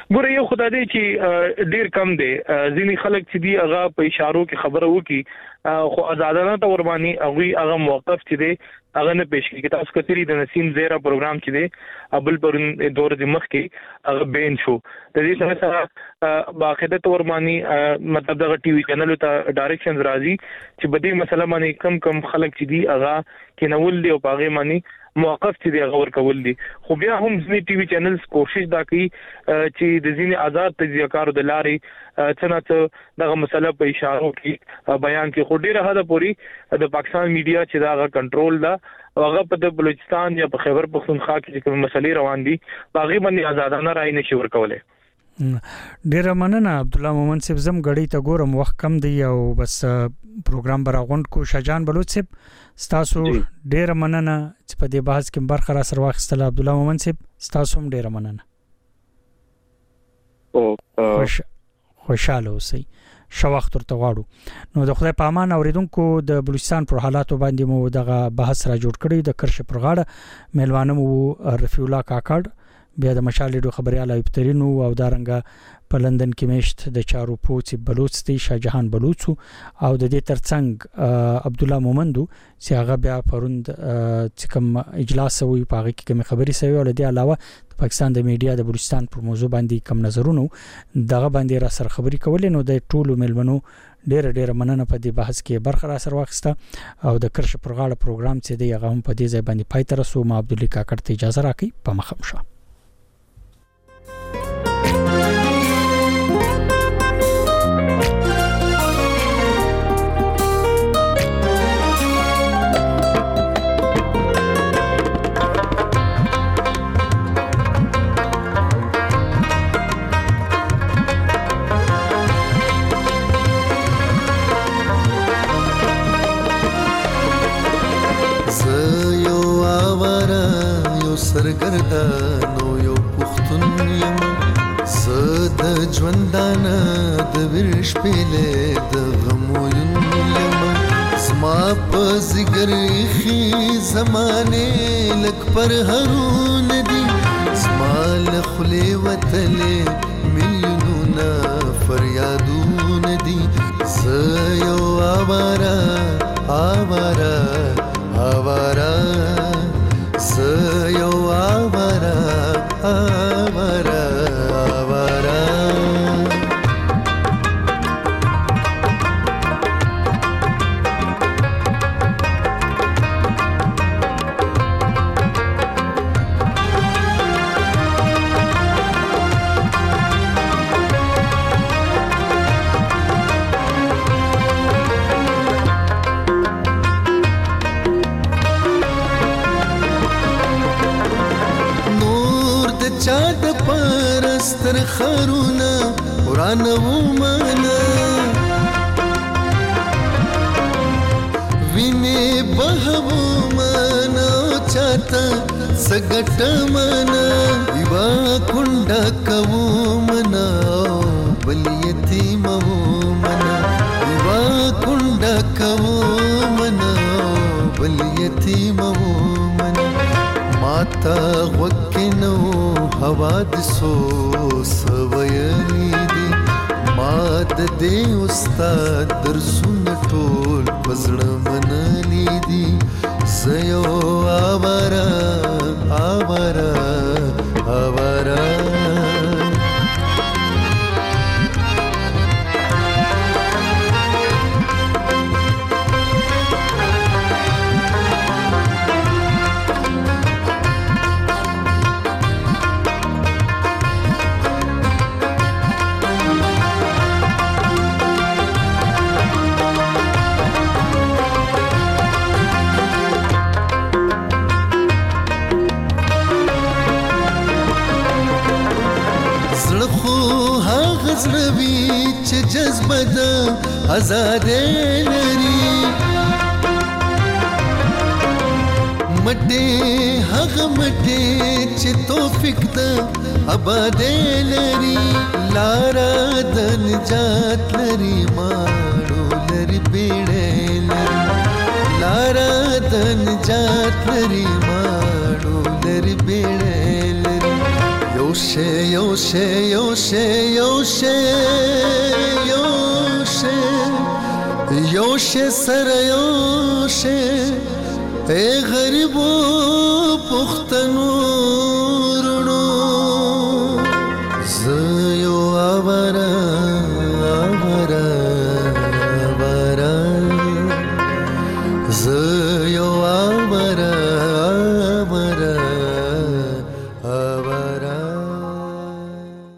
ګوره یو خدای دی چې ډیر کم دی ځینی خلک چې دی هغه په اشارو کې خبره وکي خو آزادانه تور باندې هغه موقف چې دی هغه نه پېښ کیږي. تاسو کتري د نسیم زیرا پروګرام چې دی ابل پرون دور د مخ کې هغه بین شو د دې سره باقاعده تور باندې مطلب دغه ټي وي چینل ته ډایرکشنز راځي چې بده مسله باندې کم خلک چې دی هغه کې نول دی او پاغه باندې موقف چې دی غور کول دي. خو بیا هم ځینې ټي وي چینلز کوشش دا کوي چې د ځینې آزاد تجزیه کارو د لارې څنګه دغه مسله په اشارو کې بیان کې خو ډیره حد پورې د پاکستان میډیا چې دا کنټرول دا هغه په بلوچستان یا په خیبر پختونخوا کې کوم مسلې روان دي باغی باندې آزادانه رائے نشي ورکولای. ډیره مننه عبد الله مومن صاحب. زم غړی ته ګورم وخت کم دی او بس پروګرام براغوند کو شاجان بلوچ صاحب ستاسو ډیره مننه چې په دې بحث کې برخه را سره واخیستل. عبد الله مومن صاحب ستاسو هم ډیره مننه. خوشاله اوسئ. شو وخت ورته غواړو. نو د خدای په امان اوریدونکو د بلوچستان پر حالاتو باندې مو دغه بحث را جوړ کړی. د کرش پر غاړه میلوانه مو رفیع الله کاکړ بیا د مشال ډو خبريال ایبترینو او دارنګه په لندن کې میشت د چارو پوڅ بلوچ دی شاهجهان بلوچ او د دې ترڅنګ عبد الله مومندو چې هغه بیا پروند چې کوم اجلاس وی په هغه کې کوم خبري سوي او د علاوه د پاکستان د میډیا د بلوچستان پر موضوع باندې کوم نظرونه دغه باندې را سره خبري کولې. نو د ټولو ملمنو ډېر مننه په دې بحث کې برخه را سره واخیسته او د کرش پر غاړه پروګرام چې دی هغه هم په دې ځای باندې پای ته رسو. ما عبد الله کاکړ ته اجازه راکړئ په مخم شه. سرګردانو یو پختون یم زد ژوندانه د ورش پهله د غموین یم زما په زګر خي زمانه لک پر هرون دي زما له خله وتله مليونه فریادون دي زيو آوارا آوارا آوارا زيو آوارا آوارا آوارا چاد پرستر خرونا قرآن ومانا وینه بهو مانا چاتا سګټ مانا دیوا کونډه کو منا بل یتیم منا دیوا کونډه کو منا بل یتیم منا ماتا وکنو حوادثو سویلی دی ماد دی استاد درسون ټول پزړه منلی دی زيو آوارا آوارا آوارا زړوي چې جذبه ده آزاد لري مټه هغه مټه چې توفیق ده آباد لري لارا د نجات لري ماړو لري بیړې لري لارا د نجات لري ماړو لري بیړې لري یو یوشه سر یوشه ای غریبو پختنو رونو زیو آوارا